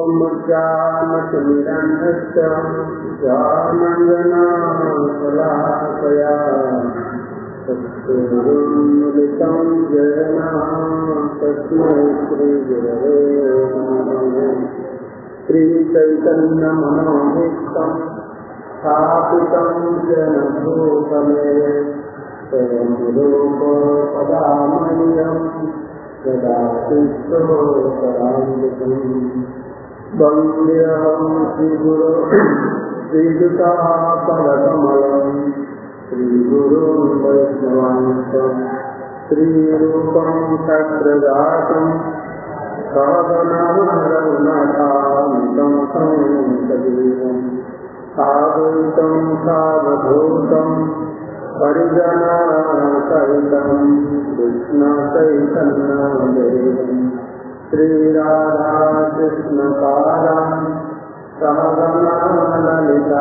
धूमज्ञानतिमिरन्धस्य ज्ञानाञ्जनशलाकया चक्षुरुन्मिलितं येन तस्मै श्रीगुरवे नमः। श्रीचैतन्यमनोभीष्टं स्थापितं येन भूतले स्वयं रूपपदामह्यं ददाति स्वपदामृतम्। वन्देऽहं श्रीगुरो श्रीयुतापदकमलं श्रीगुरुं वैष्णवांशं श्रीरूपं शक्रजातं सहगणरघुनाथान्वितं तं सजीवं साद्वैतं सावधूतं परिजनसहितं कृष्णचैतन्यदेवं श्रीराधाकृष्णपादान् सहगणा ललिता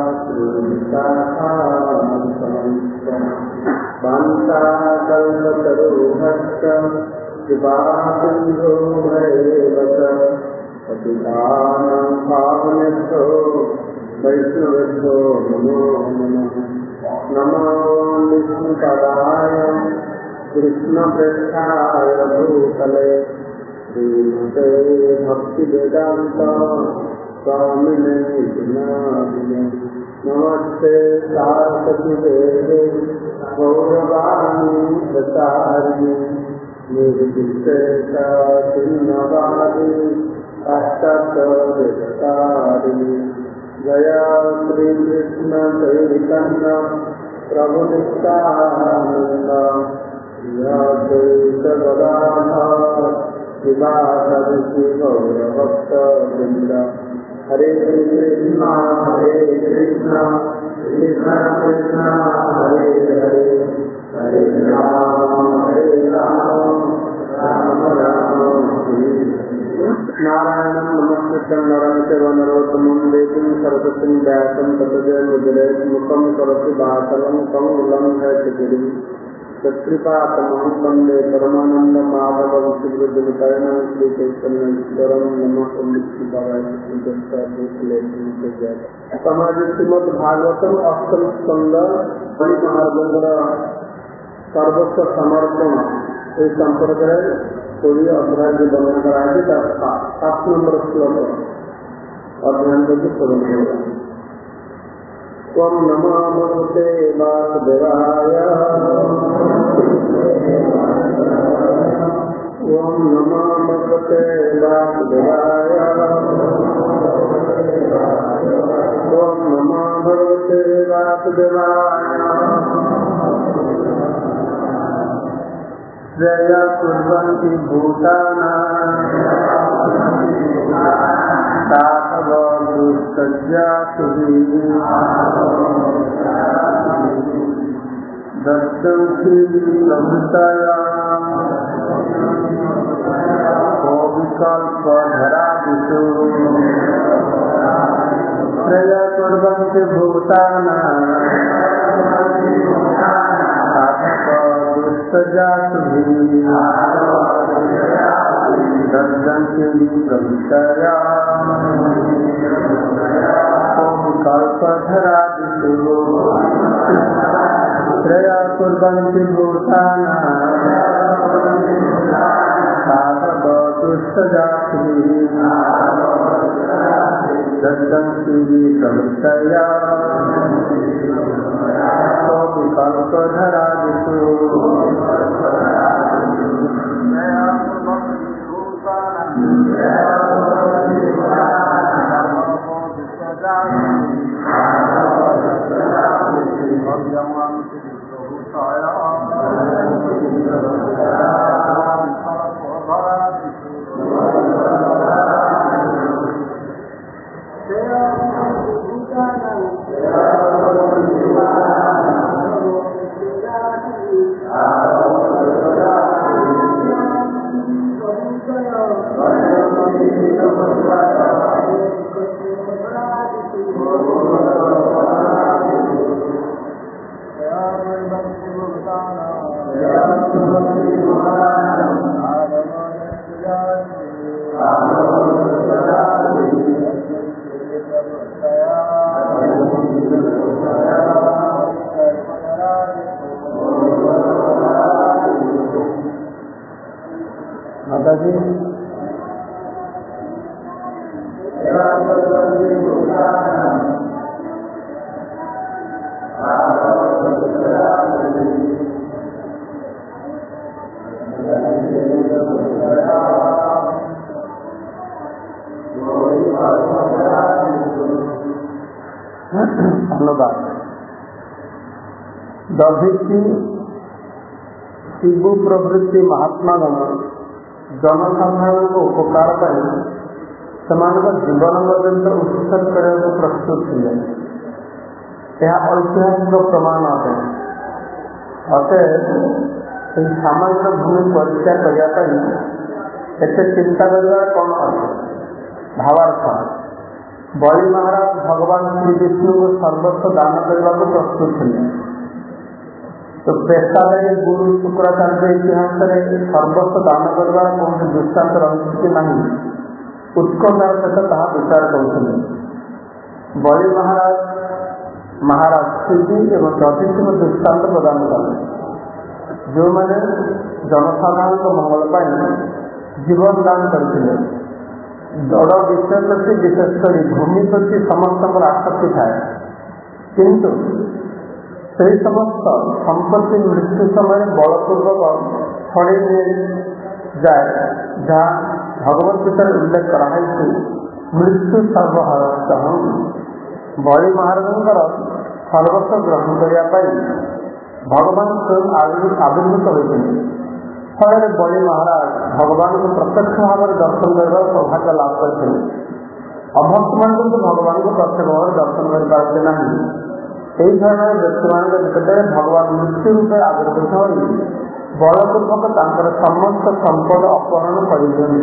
वाञ्छाकल्पतरुभ्यश्च कृपासिन्धो भवेत् पतितानां पावनेभ्यो वैष्णवेभ्यो नमो नमः। नमो विष्णुपदाय कृष्णप्रेष्ठाय भूतले श्रीमते भक्तिवेदान्त स्वामिने नामिने। नमस्ते सरस्वती देवे गौरवाणी प्रचारिणे निर्विशेषशून्यवादी अष्टविस्तारिणे। जय श्री कृष्ण चैतन्य प्रभु नित्यानंद अद्वैत गदाधर श्रीवासदि गौरभक्तवृंद। हरे कृष्ण कृष्ण कृष्ण हरे हरे हरे राम राम राम हरे। नारायणं नमस्कृतं नरं चैव नरोत्तमं देवीं सरस्वतीं व्यासं ततो जयमुदीरयेत्। करोति वाचालं कमलं हयति तत्कृपातमहं वन्दे परमानन्दं माधवं सुहृदमितरणं श्रीचैतन्येश्वरं। नमः ओं विष्णुपादाय कृष्णदेवलेशं। समाज श्रीमद्भागवतम अष्टम स्कंद बड़ी महाराजंकर सर्वस्व समर्पण ये संपर्क है कोई अध्याय जो वर्णन कराएंगे 7 नंबर श्लोक अध्ययन करके पूर्ण होगा। त्वं नमो भगवते वासुदेवाय ओम नमो भगवते वासुदेवाय ओम नमो भगवते वासुदेवाय। जया कुर्वन्ति भूतानां दत्तंति प्रभृतया विकल्पधरादिषु जया कुर्वन्ति भूतानां दर्शन्ति प्रभृतया विकल्पधरादिषु त्रया कुर्वन्ति भूतानां साधवतुष्टजातिभिः दर्शन्ति प्रभृतया विकल्पधरादिषु। अनुवाद दधिची शिवु प्रवृत्ति महात्मागण जनसाधारण को उपकार पर जीवन पर्यंत उत्सर्ग करने प्रस्तुत थे। यह ऐतिहासिक प्रमाण अटे। अतएव सामाजिक भूमि परिचय करने एत चिंता करने कौन अच्छे भावार्थ बलि महाराज भगवान श्री विष्णु को सर्वस्व दान करने को प्रस्तुत थे। तो पेशादारी गुरु शुक्राचार्य इतिहास सर्वस्व दान करवार कौन दृष्टांत रही कि नहीं उत्कटार सहित ताहा विचार करुले। बलि महाराज शिवजी एवं दधिची को दृष्टांत प्रदान कले जो मैंने जनसाधारण मंगल पर जीवन दान करते। जड़ विषय प्रति विशेषकर भूमि प्रति समस्त आसक्ति थाए किंतु से समस्त संपत्ति मृत्यु समय बलपूर्वक छड़े जाए जहाँ भगवत गीता उल्लेख कराई मृत्यु सर्वहरस्त बलि महाराज सर्वस्व ग्रहण करने भगवान स्वयं आविर्भूत होते। फल बलि महाराज भगवान को प्रत्यक्ष भाव में दर्शन कर सौभाग्य लाभ करते। अभक्त मान भगवान को प्रत्यक्ष भाव में दर्शन कर पाते नहीं। यही धरण व्यक्ति मान निकट में भगवान मृत्यु रूपे आविर्भूत हो बलपूर्वक समस्त संपद अपहरण कर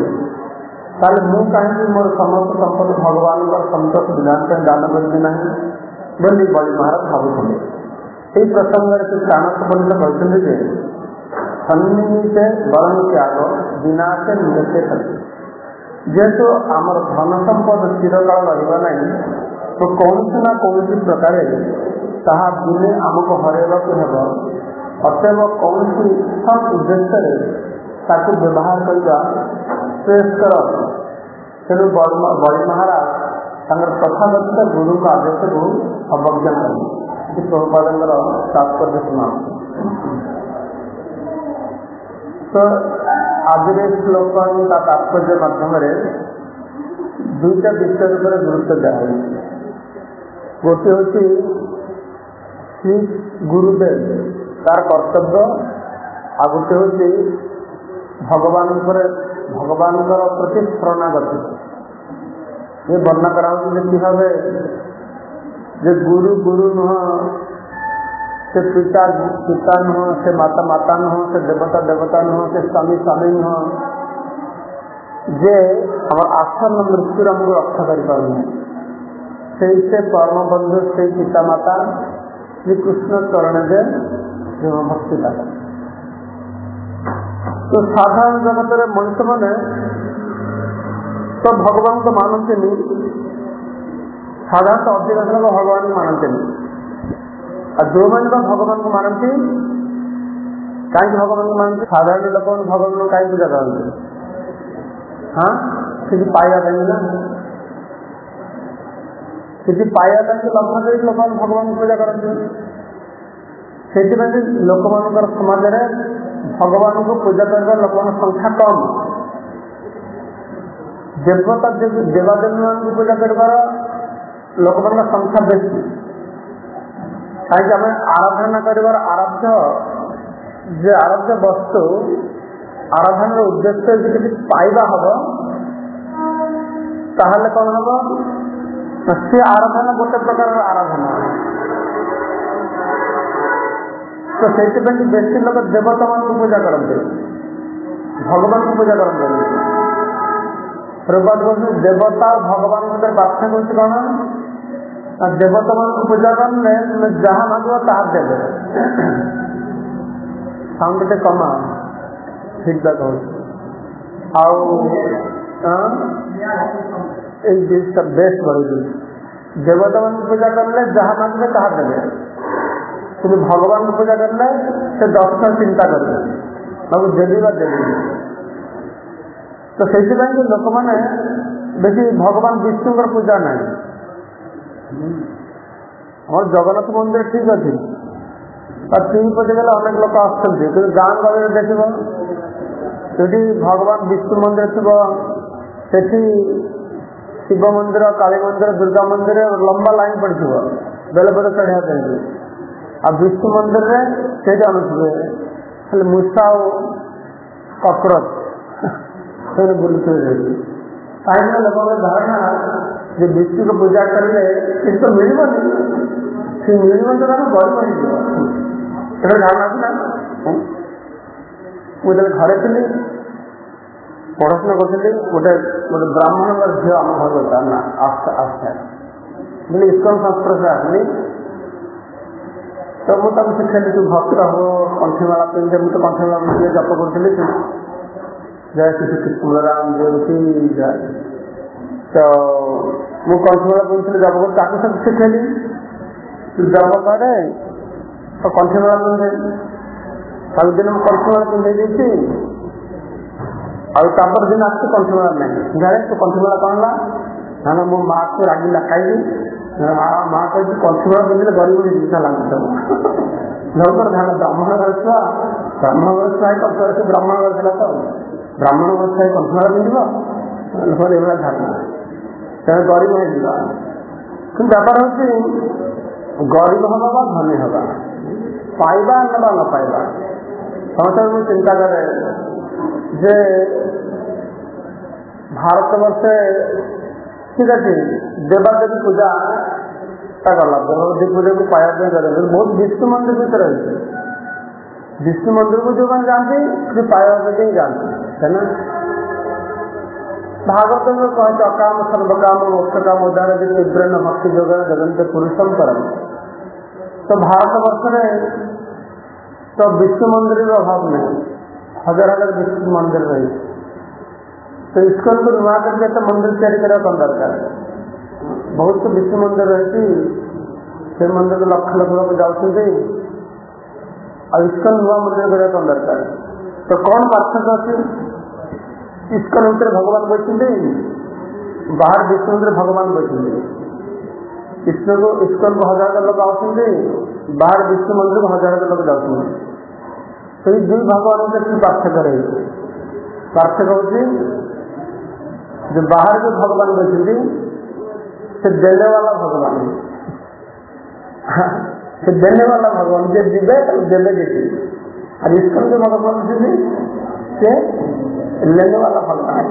कहीं मोर समस्त संपद भगवान संतोष विधान दान करी ना बोली बलि महाराज भावुले। यही प्रसंग से चाणक्य पंडित कहते सन्निहिते बरं त्याग विनाशे नियते सत्य। जेहेतु आमर धन संपद चिरकाल रहा नहीं तो कौन ना कौन प्रकार ताहा दिने आमको हरैवाक हेब। अतएव कौन सब उद्देश्य व्यवहार करवा श्रेष्ठकर। तेणु बलि महाराज तथागत गुरु का आदेश को अवज्ञा करें। प्रभुपाद तात्पर्य सुना। तो आज श्लोक का तात्पर्य माध्यम दुईटा विषय पर गुरुत्व दिखाई। गोटे हूँ श्री गुरुदेव तार कर्तव्य आ गोटे हूँ भगवान प्रति शरणागति। ये वर्णना करा कि भाव गुरु गुरु नुह से पिता नुह से माता नुह से देवता नुह से स्वामी नुह जे आम आसन्न मृत्यु आमको रक्षा कर परम बंधु से पिता माता श्री कृष्ण चरण दे भक्ति लगा। तो साधारण जगत मनुष्य मैंने तो भगवान को मानते नहीं। साधारण अधिकांश लोग भगवान को मानते नहीं और जो मैंने भगवान को मानती कहीं भगवान को मानते साधारण लोग भगवान को कहीं पूजा करते। हाँ किसी पाया ना किसी पाया लग्न लोक भगवान को पूजा करते। से लोक मान समाज में भगवान को पूजा करने लोक संख्या कम। देवता देवादेवी मान को पूजा कर लोक संख्या बेसी। कहीं आम आराधना कर आराध्य वस्तु आराधनार उद्देश्य किसी पाइबा हम ताहले कौन हम से आराधना गोटे प्रकार आराधना। तो से बेसी लोग देवता मान को पूजा करते भगवान को पूजा करते। प्रभुपाद कहते देवता और भगवान भर पार्थक्य हूँ कौन देवता मान को पूजा करने तुम जहाँ मांग ता देवे। साउंड टे कमा फीडबैक हो बेस्ट बढ़ी। देवता मान को पूजा करने जहाँ मांगे ता देवे। तुम भगवान को पूजा करने से 10 चिंता करेंगे देवी देवी। तो से लोक मैंने बेसी भगवान विष्णु पूजा ना और जगन्नाथ मंदिर ठीक अच्छे टीवी पटे गले अनेक लोक आसुँच गाँ गहली देख भगवान विष्णु मंदिर थी शिव मंदिर काली मंदिर दुर्गा मंदिर लंबा लाइन पड़े बेले बेले चढ़ा आ विष्णु मंदिर से अनुवे खाली मूषा और ककरोच बुलूए कहीं लोक धारणा जो विष्णु को पूजा करेंगे किसी तो मिलबनी सी मिलने तो गरीब हो धारणा था मुझे घरे थी पढ़ाशुना करी गोटे गोटे ब्राह्मण झील आम घर था ना आस्था बोले इस्कन संस्पर्श से आसली तो मुझे शिखाई तू भक्त हो कंठीमाला पिंधे मुझे कंठीमाला पिंधे जप करी जय श्री कृष्ण राम जय जय तो मु कंठीमाला पिंधि जप कर सब शिखेली तू जप करे तो कंठीमाला पिंधे सब दिन कंठीमाला पिंधे देती और दिन आस कंठीमाला नहीं जाए तो कंठीमाला कौन ला ना मो माँ को रागी लखाई माँ कही कंठीमाला पिंधे गरीब जिसा लगे लोकर ध्यान ब्राह्मण घर छुआ ब्राह्मण घर छुआ कंठीमाला से ब्राह्मण घर था तो ब्राह्मण घर छुआ कंठीमाला पिंधब लोक ये धारणा तेरे गरीब हो कि व्यापार हूँ गरीब हवा धनी हवा पाइबा ना न पाइबा समझ मुझे चिंता करे जे भारत वर्षे ठीक अच्छे देवादेवी पूजा गला देवादेवी पूजा को पाया बहुत विष्णु मंदिर भीतर विष्णु मंदिर को जो मैंने जानते पाया ही जानते है ना भागवत में कहते अकाम सर्वकाम मोक्ष काम उदार तीव्र भक्ति जोग जगंत पुरुषम परम तो भारत वर्ष में तो विष्णु मंदिर अभाव नहीं हजार हजार विष्णु मंदिर रही तो इसको नुआ करके तो मंदिर तैयारी करने कौन दरकार बहुत तो विष्णु मंदिर रही से मंदिर को लक्ष लक्ष लोग जाते और इसको नुआ मंदिर करने कौन दरकार तो कौन पार्थक्य अच्छे इसको भीतर भगवान बैठे बाहर विष्णु मंदिर भगवान बैठे इसको हजार हजार लोग आते बाहर विष्णु मंदिर को हजार हजार लोग जाते तो ये दुई भगवान के पार्थक्य रही पार्थक्य हूँ जो बाहर जो भगवान बैठे से देने वाला भगवान से देने वाला भगवान जो दिवे देने देती और इसको जो भगवान बैठे से लेने वाला भगवान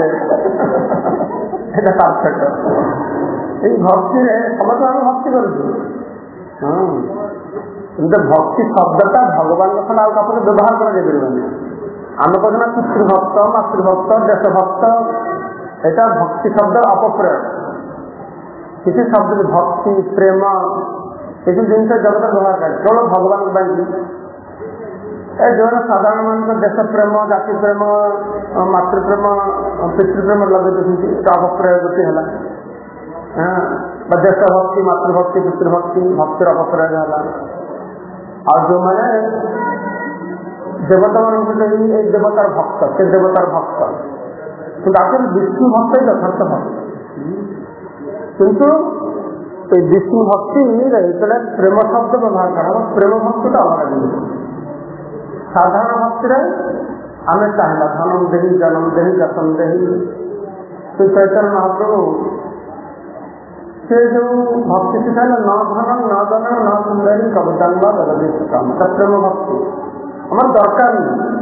पार्थक्य भक्ति समझ भक्ति कर भक्ति शब्दटा भगवान खंड आगे व्यवहार कर आम कहना पितृभक्त मातृभक्त देशभक्त यहाँ भक्ति शब्द अपप्रयोग किसी शब्द भक्ति प्रेम ये जिन जगत व्यवहार कर केवल भगवान जो साधारण मान देश प्रेम जाति प्रेम मातृप्रेम पितृप्रेम लगे अपप्रयोग है देश भक्ति मातृभक्ति पितृभक्ति भक्तिर अपप्रयोग है और जो मैंने देवता मान देवतार भक्त से देवतार भक्त तो आखिर विष्णु भक्त ही यथार्थ भक्त किंतु विष्णु भक्ति प्रेम शब्द व्यवहार करा प्रेम भक्ति तो अलग जिनिस साधारण भक्ति आम चाहला धनम देही जनम देही गतम देही श्री चैतन्य महाप्रभु से जो भक्ति सिखाए न धनम न जनम न सुंदरी कविता काम प्रेम भक्ति हमारे दरकार नहीं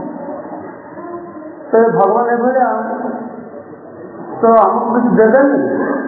तो भगवान ये तो हमको कुछ देदेनि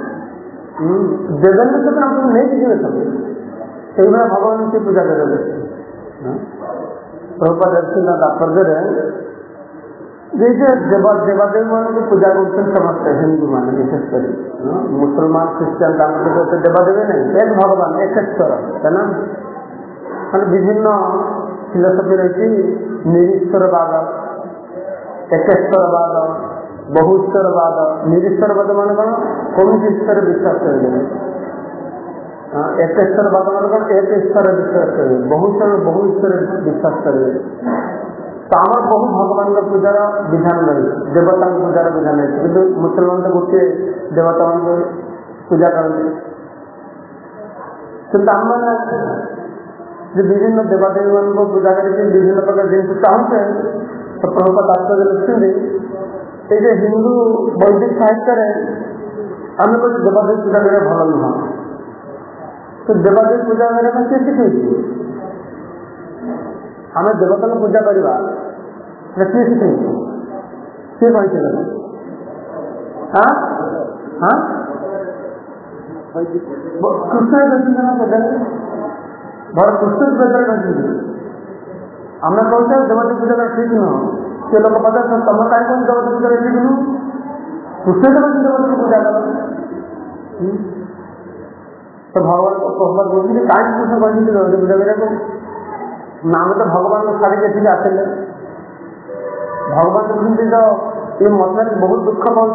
देदेनि तो हम नहीं जीवे सब ये भगवान की पूजा करेंगे प्रभुपाद तात्पर्य जैसे देवादेवी मान की पूजा करते समझते हिंदू मान विशेषकर मुसलमान क्रिश्चियन तो देवादेवी नहीं एक भगवान एक ईश्वर है ना मान विभिन्न फिलोसफी रही निरीश्वरवाद एकेश्वरवाद बहुईश्वरवाद निरीश्वरवाद मान कौन कौन ईश्वर विश्वास करेंगे एकेश्वरवाद मान कौन एक ईश्वर विश्वास करेंगे बहुईश्वर विश्वास करेंगे तो आम बहु भगवान पूजार विधान रही देवता पूजार विधान रही कि मुसलमान तो गोटे देवता मान पूजा करते कि आम मैंने विभिन्न देवादेवी मान पूजा करके विभिन्न प्रकार जिन चाहते तो प्रभुपाद तात्पर्य लिखते ये हिंदू वैदिक साहित्य आम कुछ देवादेवी पूजा करें भल नुह तो देवादेवी पूजा करने किए शिखे आम देवता को पूजा करवा किए शिखे किए कही कृष्ण भर कृष्ण कहते आम कहते देवता पूजा ठीक नुह से लोग पता तुम कहीं कौन देवता पूजा ठीक नुह कृष्ण देवता पूजा कर तो भगवान बोलते कहीं कृष्ण कहते देवता पूजा करने नाम तो भगवान को छाड़ी के आसिले भगवान देखते तो ये मतलब बहुत दुख पाँच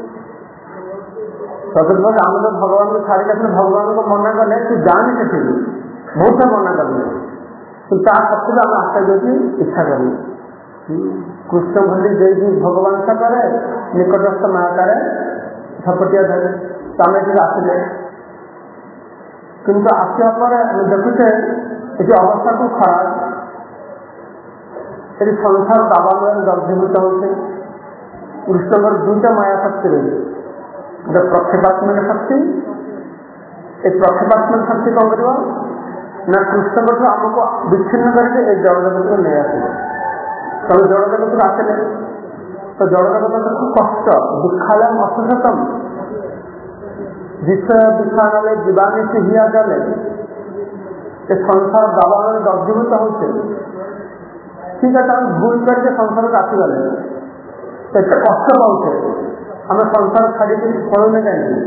तदुपरि आम तो भगवान को छाड़ी के भगवान को मना कले तू जानी से बहुत से मना कर तो सत्य आम आश्चर्य की इच्छा करें कृष्ण भली जय भगवान सा करे निकटस्थ ना करे झपटिया धरे तो आम ये आसिले किंतु आसवा पर देखुचे ये अवस्था को खराब ये संसार दावान दग्धीभूत होते कृष्ण दुईटा माया शक्ति रही गोटे प्रक्षेपात्मक शक्ति एक प्रक्षेपात्मक शक्ति कौन कर ना कृष्ण आमको विच्छिन्न करके एक जड़ जगत को नहीं आसे तब जड़ जगत को आसले तो जड़ जगत को कष्ट दुखालय असतम विषय विषाणालय जीवानी से हिया जले ये संसार दावान दग्धीभूत होते ठीक है भूल करके संसार को आसीगले तो एत कष्ट पाते आम संसार छाड़ी फल में जाए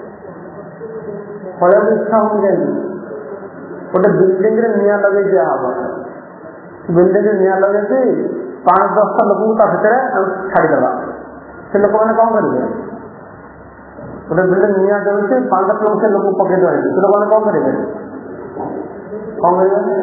फल इच्छा हो जाए गोटे बिल्डिंग निया लगे दिहब बिल्डिंग निया लगे 5-10 लोक भीतर छाड़ीदे से लोक मैंने कौन करेंगे गोटे बिल्डिंग निया देते 5-10 लोग से लोग पकड़ देंगे से लोग मैंने कौन करेंगे कौन करेंगे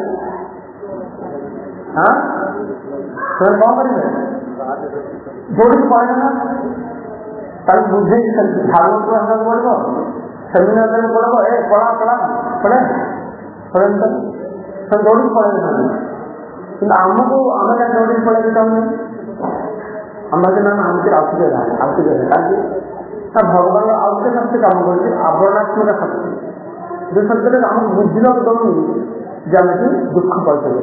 हाँ तो कौन करेंगे जोड़ी तो पड़ेगा ना तब बुझे झाड़ू को हटा पड़ो सेमिनार में पड़ो ए पढ़ा पढ़ा पढ़े पढ़े तो जोड़ी पड़ेगा कि आमको आम क्या जोड़ी पड़ेगी आम के नाम आमके आवश्यक कारण भगवान आवश्यक शक्ति काम कर आवरणात्मक शक्ति जो शक्ति आम बुझा दौनी जमी दुख पाते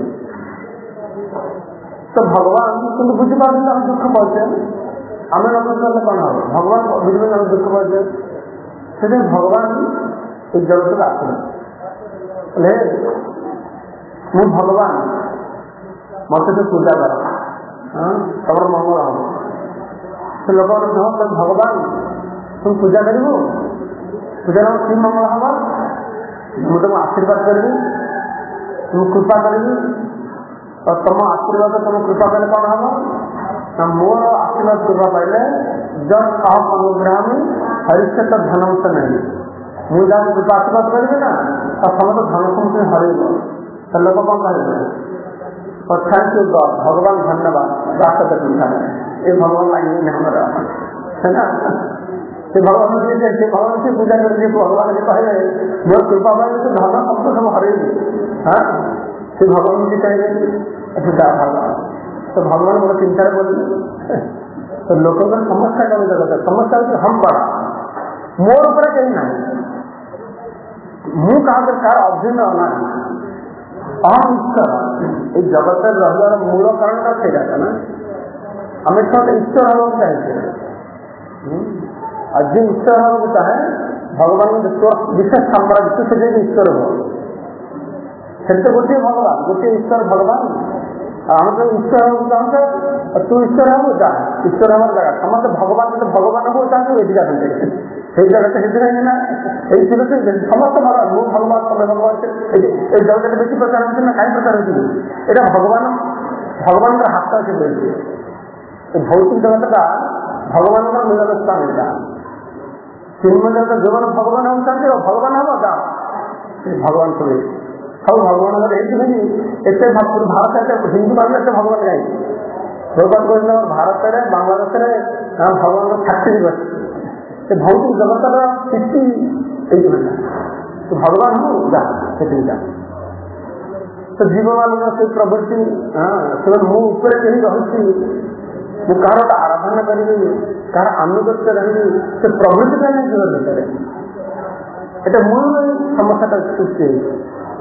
तो भगवान तुम बुझी पाते हम दुख पाते आम न बुझे कौन हम भगवान बुझे हम दुख पाते से भगवान इस जगत को आसले मु भगवान मत तो पूजा कर तमर मंगल हम से लोग भगवान तुम पूजा कर पूजा कि मंगल हम मुझे तुम आशीर्वाद करी तुम कृपा करी और तुम आशीर्वाद तुम कृपा कले कौन हम ना मोर आशीर्वाद कृपा पाइले जब अहम अनुग्रह में हरिष्य तो धन से नहीं मुझे जहाँ कृपा आशीर्वाद करेंगे ना तो समझ धन से हरेगा तो लोग कौन कहेंगे और थैंक यू गॉड भगवान धन्यवाद बात ये भगवान लाइन हमारा है ना भगवान से पूजा करके भगवान ने कहे मोर कृपा पाए तो धन सबको सब हरेगी हाँ से भगवान जी कहेंगे अच्छा भगवान तो भगवान बोले चिंता बोले तो लोगों का समस्या का जगत है समस्या कि हम बड़ा मोर ऊपर कहीं ना मुँह कहा कार अभिन्न होना अहम ईश्वर इस जगत रह मूल कारण का से जाता ना हमें सब ईश्वर हम चाहते और जो ईश्वर हम चाहे भगवान विशेष साम्राज्य से ईश्वर हो से गोटे भगवान गोटे ईश्वर भगवान आम तो ईश्वर हम चाहते और तू ईश्वर हम चाहे ईश्वर हमारे जगह समझ भगवान तो भगवान हो चाहते ये जाते সেই জায়গাটা হেঁটে থাকে না এই ছিল সমস্ত ভগবান মূল ভগবান তবে ভগবান এই জগৎটা বেশি প্রচার হচ্ছে না কাই প্রচার হয়েছিল এটা ভগবানের হাতটা আছে বলছে এই ভৌতিক জগৎটা ভগবানের মিলন স্থান এটা চিন্ময় জগৎ জীবন ভগবান হচ্ছে ভগবান হব তা ভগবান করে সব ভগবান এইভাবে এতে ভারত হিন্দু মানুষ একটা ভগবান গাই भगवान कहते भारत में बांग्लादेश में भगवान छात्री बस से भौतिक जगतर स्थिति यही तो भगवान हूँ जा तो जीव मान से प्रवृत्ति से मु ऊपर कहीं रही ମୁଁ କାହାର ଗୋଟେ ଆରାଧନା କରିବି, କାହାର ଆନୁଗତ୍ୟ ରହିବି, ସେ ପ୍ରଭୃତି ପାଇଁ ଜୀବନ ଭିତରେ ଏଟା ମୂଳ ସମସ୍ୟାଟା ସୃଷ୍ଟି ହେଇଛି।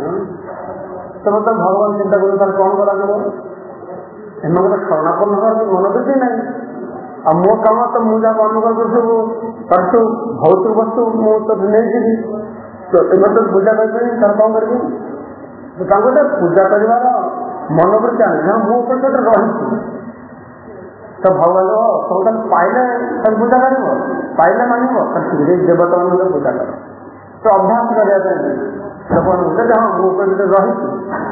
ସମସ୍ତେ ଭଗବାନ ଚିନ୍ତା କରୁ ତାର କଣ କରାଯିବ, ଏମାନଙ୍କର ଶରଣାପନ୍ନ ହବାର ମନୋବୃତ୍ତି ନାହିଁ। ଆଉ ମୋ କାମ ତ ମୁଁ ଯାହାକୁ ଅନୁଭବ କରୁଥିବୁ ତାର ସବୁ ଭୌତିକ ବସ୍ତୁ ମୁଁ ତ ନେଇଯିବି, ତ ଏମାନେ ତ ପୂଜା କରିପାରିବି, ତାର କଣ କରିବି? ତାଙ୍କୁ ଗୋଟେ ପୂଜା କରିବାର ମନୋବୃତ୍ତି ଆଣି ମୁଁ ଉପରେ ଗୋଟେ ରହିଛି ତ ଭଗବାନ ସବୁଟା ପାଇଲେ ତାକୁ ପୂଜା କରିବ, ପାଇଲେ ମାନିବ, ଦେବତା ମାନଙ୍କୁ ପୂଜା କର। ତ ଅଭ୍ୟାସ କରିବା ପାଇଁ ଲୋକମାନଙ୍କୁ ହଁ ମୁଁ ଉପରେ ଗୋଟେ ରହିଛି।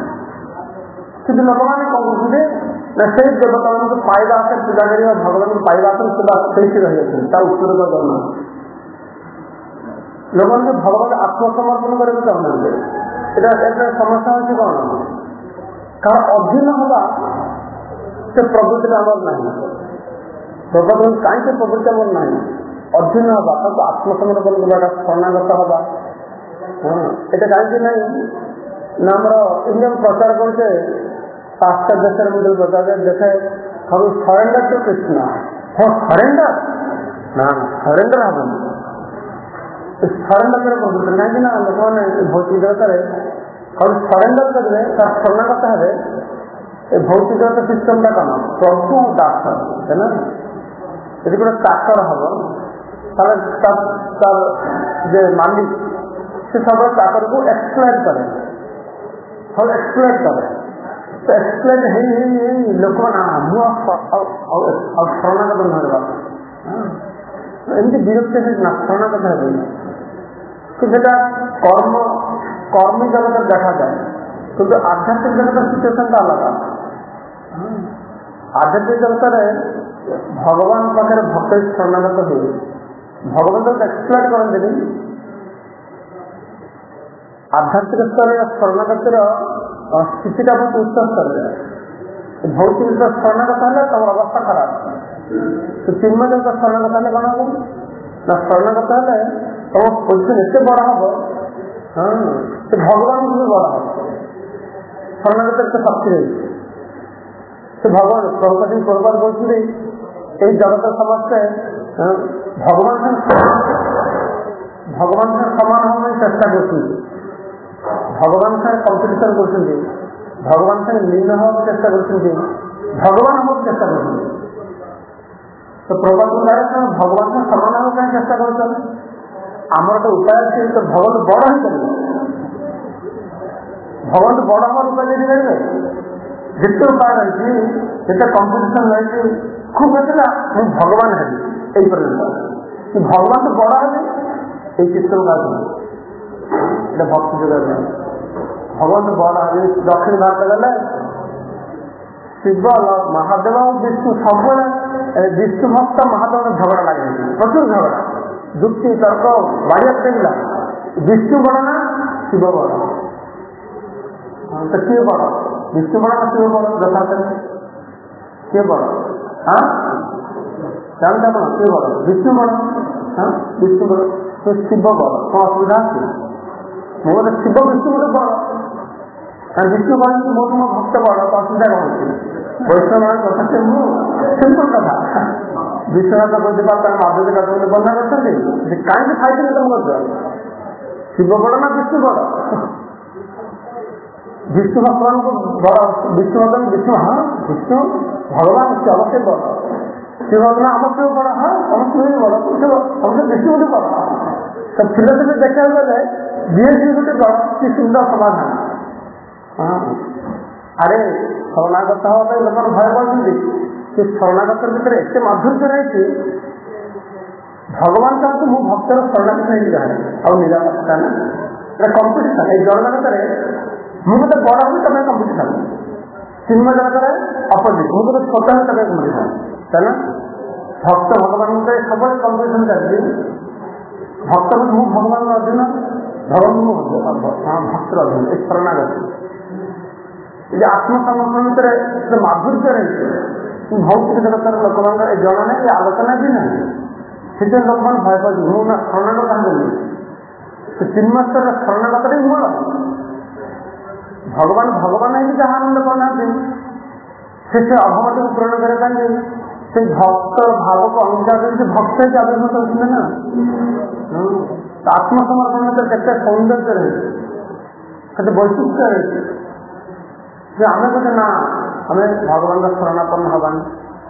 କିନ୍ତୁ ଲୋକମାନେ କଣ କରୁଛନ୍ତି ନା ସେଇ ଦେବତା ମାନଙ୍କୁ ପାଇବା ଆସରେ ପୂଜା କରିବା, ଭଗବାନଙ୍କୁ ପାଇବା ଆସରେ ସେଇଠି ରହିଅଛନ୍ତି, ତା ଉତ୍ତର କରୁନାହାନ୍ତି। ଲୋକମାନଙ୍କୁ ଭଗବାନ ଆତ୍ମସମର୍ପଣ କରିବାକୁ ଚାହୁଁନାହାନ୍ତି। ଏଟା ସମସ୍ୟା ହଉଛି କଣ, କାରଣ ଅଧୀନ ହବା ସେ ପ୍ରବୃତ୍ତିଟା ଆମର ନାହିଁ। ଭଗବାନ କାହିଁକି ପ୍ରବୃତ୍ତି ଆମର ନାହିଁ, ଅଧୀନ ହବା, ତାକୁ ଆତ୍ମସମର୍ପଣ କରିବା, ଶରଣାଗତ ହବା। ଏଟା କାହିଁକି ନାହିଁ ନା ଆମର ଇଣ୍ଡିଆନ ପ୍ରଚାର କରୁଛେ ପାଶ୍ଚାତ୍ୟ ଦେଶରେ ମଧ୍ୟ ପ୍ରଚାର ଦେଖେ ସବୁ ସରେଣ୍ଡର ଟୁ କୃଷ୍ଣ। ହଁ ସରେଣ୍ଡର ନା ସରେଣ୍ଡର ହବନି, ସରେଣ୍ଡର ପ୍ରବୃତ୍ତି କାହିଁକି ନା ଲୋକମାନେ ଭୌତିକ ଜଗତରେ ସବୁ ସରେଣ୍ଡର କରିବେ, ତାର ଶରଣାଗତ ହେବେ। ଏ ଭୌତିକ ଜଗତ ସିଷ୍ଟମଟା କଣ, ପ୍ରଭୁ ଦାସ ହେଲା। ଯଦି ଗୋଟେ ଚାକର ହବ ତାହେଲେ ତାର ଯେ ମାଲିକ ସେ ସବୁବେଳେ ଚାକରକୁ ଏକ୍ସପ୍ଲଏଟ୍ କରେ, ସବୁ ଏକ୍ସପ୍ଲଏଟ୍ କରେ। ତ ଏକ୍ସପ୍ଲଏଟ୍ ହେଇ ହେଇ ହେଇ ଲୋକମାନେ ମୁଁ ଆଉ ଶରଣାଗତ ନହେବା, ଏମିତି ବିରକ୍ତ ହେଇନା ଶରଣାଗତ ହେବେନି। କିନ୍ତୁ ସେଟା କର୍ମୀ ଜଗତରେ ଦେଖାଯାଏ, କିନ୍ତୁ ଆଧ୍ୟାତ୍ମିକ ଜଗତର ସିଚୁଏସନଟା ଅଲଗା। ଆଧ୍ୟାତ୍ମିକ ଜଗତରେ ଭଗବାନ ପାଖରେ ଭକ୍ତ ଶରଣାଗତ ହୁଏ, ଭଗବାନ ତାକୁ ଏକ୍ସପ୍ଲଏଟ୍ କରନ୍ତିନି। ଆଧ୍ୟାତ୍ମିକ ସ୍ତରରେ ଶରଣାଗତିର ସ୍ଥିତିଟା ବହୁତ ଉଚ୍ଚ ସ୍ତରରେ। ଭୌତିକ ଶରଣାଗତ ହେଲେ ତମର ଅବସ୍ଥା ଖରାପ। ଚିନ୍ମୟ ଜଗତ ଶରଣାଗତ ହେଲେ କଣ ହବ ନା, ଶରଣାଗତ ହେଲେ ତମ ପୋଜିସନ ଏତେ ବଡ ହବ, ସେ ଭଗବାନଙ୍କୁ ବି ବଡ ହବ। ଶରଣାଗତ ଏତେ ଶକ୍ତି ରହିଛି। ସେ ଭଗବାନ ପ୍ରଭୁପତି ପ୍ରଭୁପାଦ କହୁଛନ୍ତି ଏଇ ଜଗତ ସମସ୍ତେ ଭଗବାନ ସାଙ୍ଗେ ସମାନ ହବା ପାଇଁ ଚେଷ୍ଟା କରୁଛନ୍ତି, ଭଗବାନ ସାଙ୍ଗେ କମ୍ପିଟିସନ କରୁଛନ୍ତି, ଭଗବାନ ସାଙ୍ଗେ ଲୀନ ହବାକୁ ଚେଷ୍ଟା କରୁଛନ୍ତି, ଭଗବାନ ହବାକୁ ଚେଷ୍ଟା କରୁଛନ୍ତି। ତ ପ୍ରଭୁପାଦ ଭଗବାନ ସାଙ୍ଗେ ସମାନ ହବା ପାଇଁ ଚେଷ୍ଟା କରୁଛନ୍ତି। ଆମର ଗୋଟେ ଉପାୟ ଅଛି, ତ ଭଗବାନ ବଡ ହେଇପାରିବ। ଭଗବାନ ବଡ ହବାର ଉପାୟ ଦେଇପାରିବେ, ଯେତେ ଉପାୟ ରହିଛି, ଯେତେ କମ୍ପିଟିସନ ରହିଛି, ଖୁବ ଆସିଲା ମୁଁ ଭଗବାନ ହେବି ଏଇ ପର୍ଯ୍ୟନ୍ତ। ଭଗବାନ ତ ବଡ ହେବେ ଏଇ ଚିତ୍ର କାରଣ ଏଇଟା ଭକ୍ତି ଯୋଗ ଭଗବାନ ବଡ ହେବେ। ଦକ୍ଷିଣ ଭାରତ ଗଲେ ଶିବ ମହାଦେବ ଆଉ ବିଷ୍ଣୁ ସବୁବେଳେ ବିଷ୍ଣୁ ଭକ୍ତ ମହାଦେବ ଝଗଡା ଲାଗିଛି, ପ୍ରଚୁର ଝଗଡା, ଯୁକ୍ତି ତର୍କ ବାଡ଼ିଆ ଲାଗିଲା। ବିଷ୍ଣୁ ବଡ ନା ଶିବ ବଡ? ତ କିଏ ବଡ, ବିଷ୍ଣୁ ବଡ ନା ଶିବ ବଡ? ଯଥାର୍ଥରେ କିଏ ବଡ? ଜାଣନ୍ତି ଆପଣ କିଏ ବଡ? ବିଷ୍ଣୁ ବଡ। ବିଷ୍ଣୁ ବଡ, ଶିବ ବଡ, କଣ ଅସୁବିଧା ଅଛି? ମୁଁ ଗୋଟେ ଶିବ ବିଷ୍ଣୁ ଗୋଟେ ବଡ, ବିଷ୍ଣୁ ବଡ ମୋର ମୋ ଭକ୍ତ ବଡ, ତ ଅସୁବିଧା କଣ ଅଛି? ବୈଷ୍ଣବ କଥା ମୁଁ ସିମ୍ପଲ କଥା। ବିଶ୍ୱନାଥ ବୁଝିପାର ତାଙ୍କ ମାଧୁରୀ କାଟୁଛନ୍ତି ବର୍ଣ୍ଣନା କରୁଛନ୍ତି, କାହିଁକି ଖାଇଥିଲେ ତମ କରୁଛ? ଶିବ ବଡ ନା ବିଷ୍ଣୁ ବଡ? ବିଷ୍ଣୁ ଭଗବାନଙ୍କୁ ବଡ, ବିଷ୍ଣୁ ଭଗବାନ ବିଷ୍ଣୁ, ହଁ ବିଷ୍ଣୁ ଭଗବାନ ସେ ଅବଶ୍ୟ ବଡ। ଶିବ ଭଗବାନ ଆମ ଶିବ ବଡ, ହଁ ସମସ୍ତେ ବଡ, ସମସ୍ତେ ବିଷ୍ଣୁ ଗୋଟେ ବଡ। ତ ଫିଲୋସଫି ଦେଖିବାକୁ ଗଲେ ଯିଏ ଯିଏ ଗୋଟେ ବଡ, କି ସୁନ୍ଦର ସମାଧାନ। ଆରେ ଶରଣାଗତ ହବା ପାଇଁ ଲୋକମାନେ ଭୟ ପାଉଛନ୍ତି, ସେ ଶରଣାଗତ ଭିତରେ ଏତେ ମାଧୁର୍ଯ୍ୟ ରହିଛି। ଭଗବାନ ଚାହୁଁଛି ମୁଁ ଭକ୍ତର ଶରଣାଗତ ହେଇକି ଯାଏ, ଆଉ ନିରାପତ୍ତା ନା ଏଟା କମ୍ପିଟିସନ। ଏଇ ଜଗତରେ ମୁଁ ଗୋଟେ ବଡ ହୁଏ ତମେ କମ୍ପିଟିସନ, ଚିନ୍ମୟ ଜଗତରେ ଅପୋଜିଟ୍, ମୁଁ ଗୋଟେ ଛୋଟ ହୁଏ ତମେ କମ୍ପିଟିସନ। ତାହେଲେ ଭକ୍ତ ଭଗବାନଙ୍କ ସବୁବେଳେ କମ୍ପିଟିସନ ଚାଲିଛି। ଭକ୍ତ ମୁଁ ଭଗବାନଙ୍କ ଅଧୀନ, ଭଗବାନ ମୁଁ ଭକ୍ତର ଅଧୀନ। ଏ ଶରଣାଗତ ଏ ଯେ ଆତ୍ମସମର୍ପଣ ଭିତରେ ମାଧୁର୍ଯ୍ୟ ରହିଛି, ଭୌତିକ ଜଗତର ଲୋକମାନଙ୍କର ଏ ଜଣା ନାହିଁ, ଆଲୋଚନା ବି ନାହିଁ। ସେଥିପାଇଁ ଲୋକମାନେ ଭୟ ପାଉଛି। ମୁଁ ନା ଶରଣାଗତ ହେଲି, ସେ ଚିନ୍ମସ୍ତର ଶରଣାଗତରେ ହିଁ ମୂଳ। ଭଗବାନ ଭଗବାନ ହେଇକି ଯାହା ଆନନ୍ଦ କରୁନାହାନ୍ତି, ସେ ଅଭାବଟିକୁ ପୂରଣ କରିବା ପାଇଁ ସେ ଭକ୍ତ ଭାବକୁ ଅନୁସାର କରି ସେ ଭକ୍ତ ହେଇକି ଆବିର୍ଭୂତ ହେଉଛନ୍ତି ନା। ଆତ୍ମସମର୍ପଣ ଭିତରେ କେତେ ସୌନ୍ଦର୍ଯ୍ୟ ରହିଛି, କେତେ ବୈଶିଷ୍ଟ୍ୟ ରହିଛି ଯେ ଆମେ ବୋଧେ ନା ଆମେ ଭଗବାନଙ୍କ ଶରଣାପନ୍ନ ହବାନି।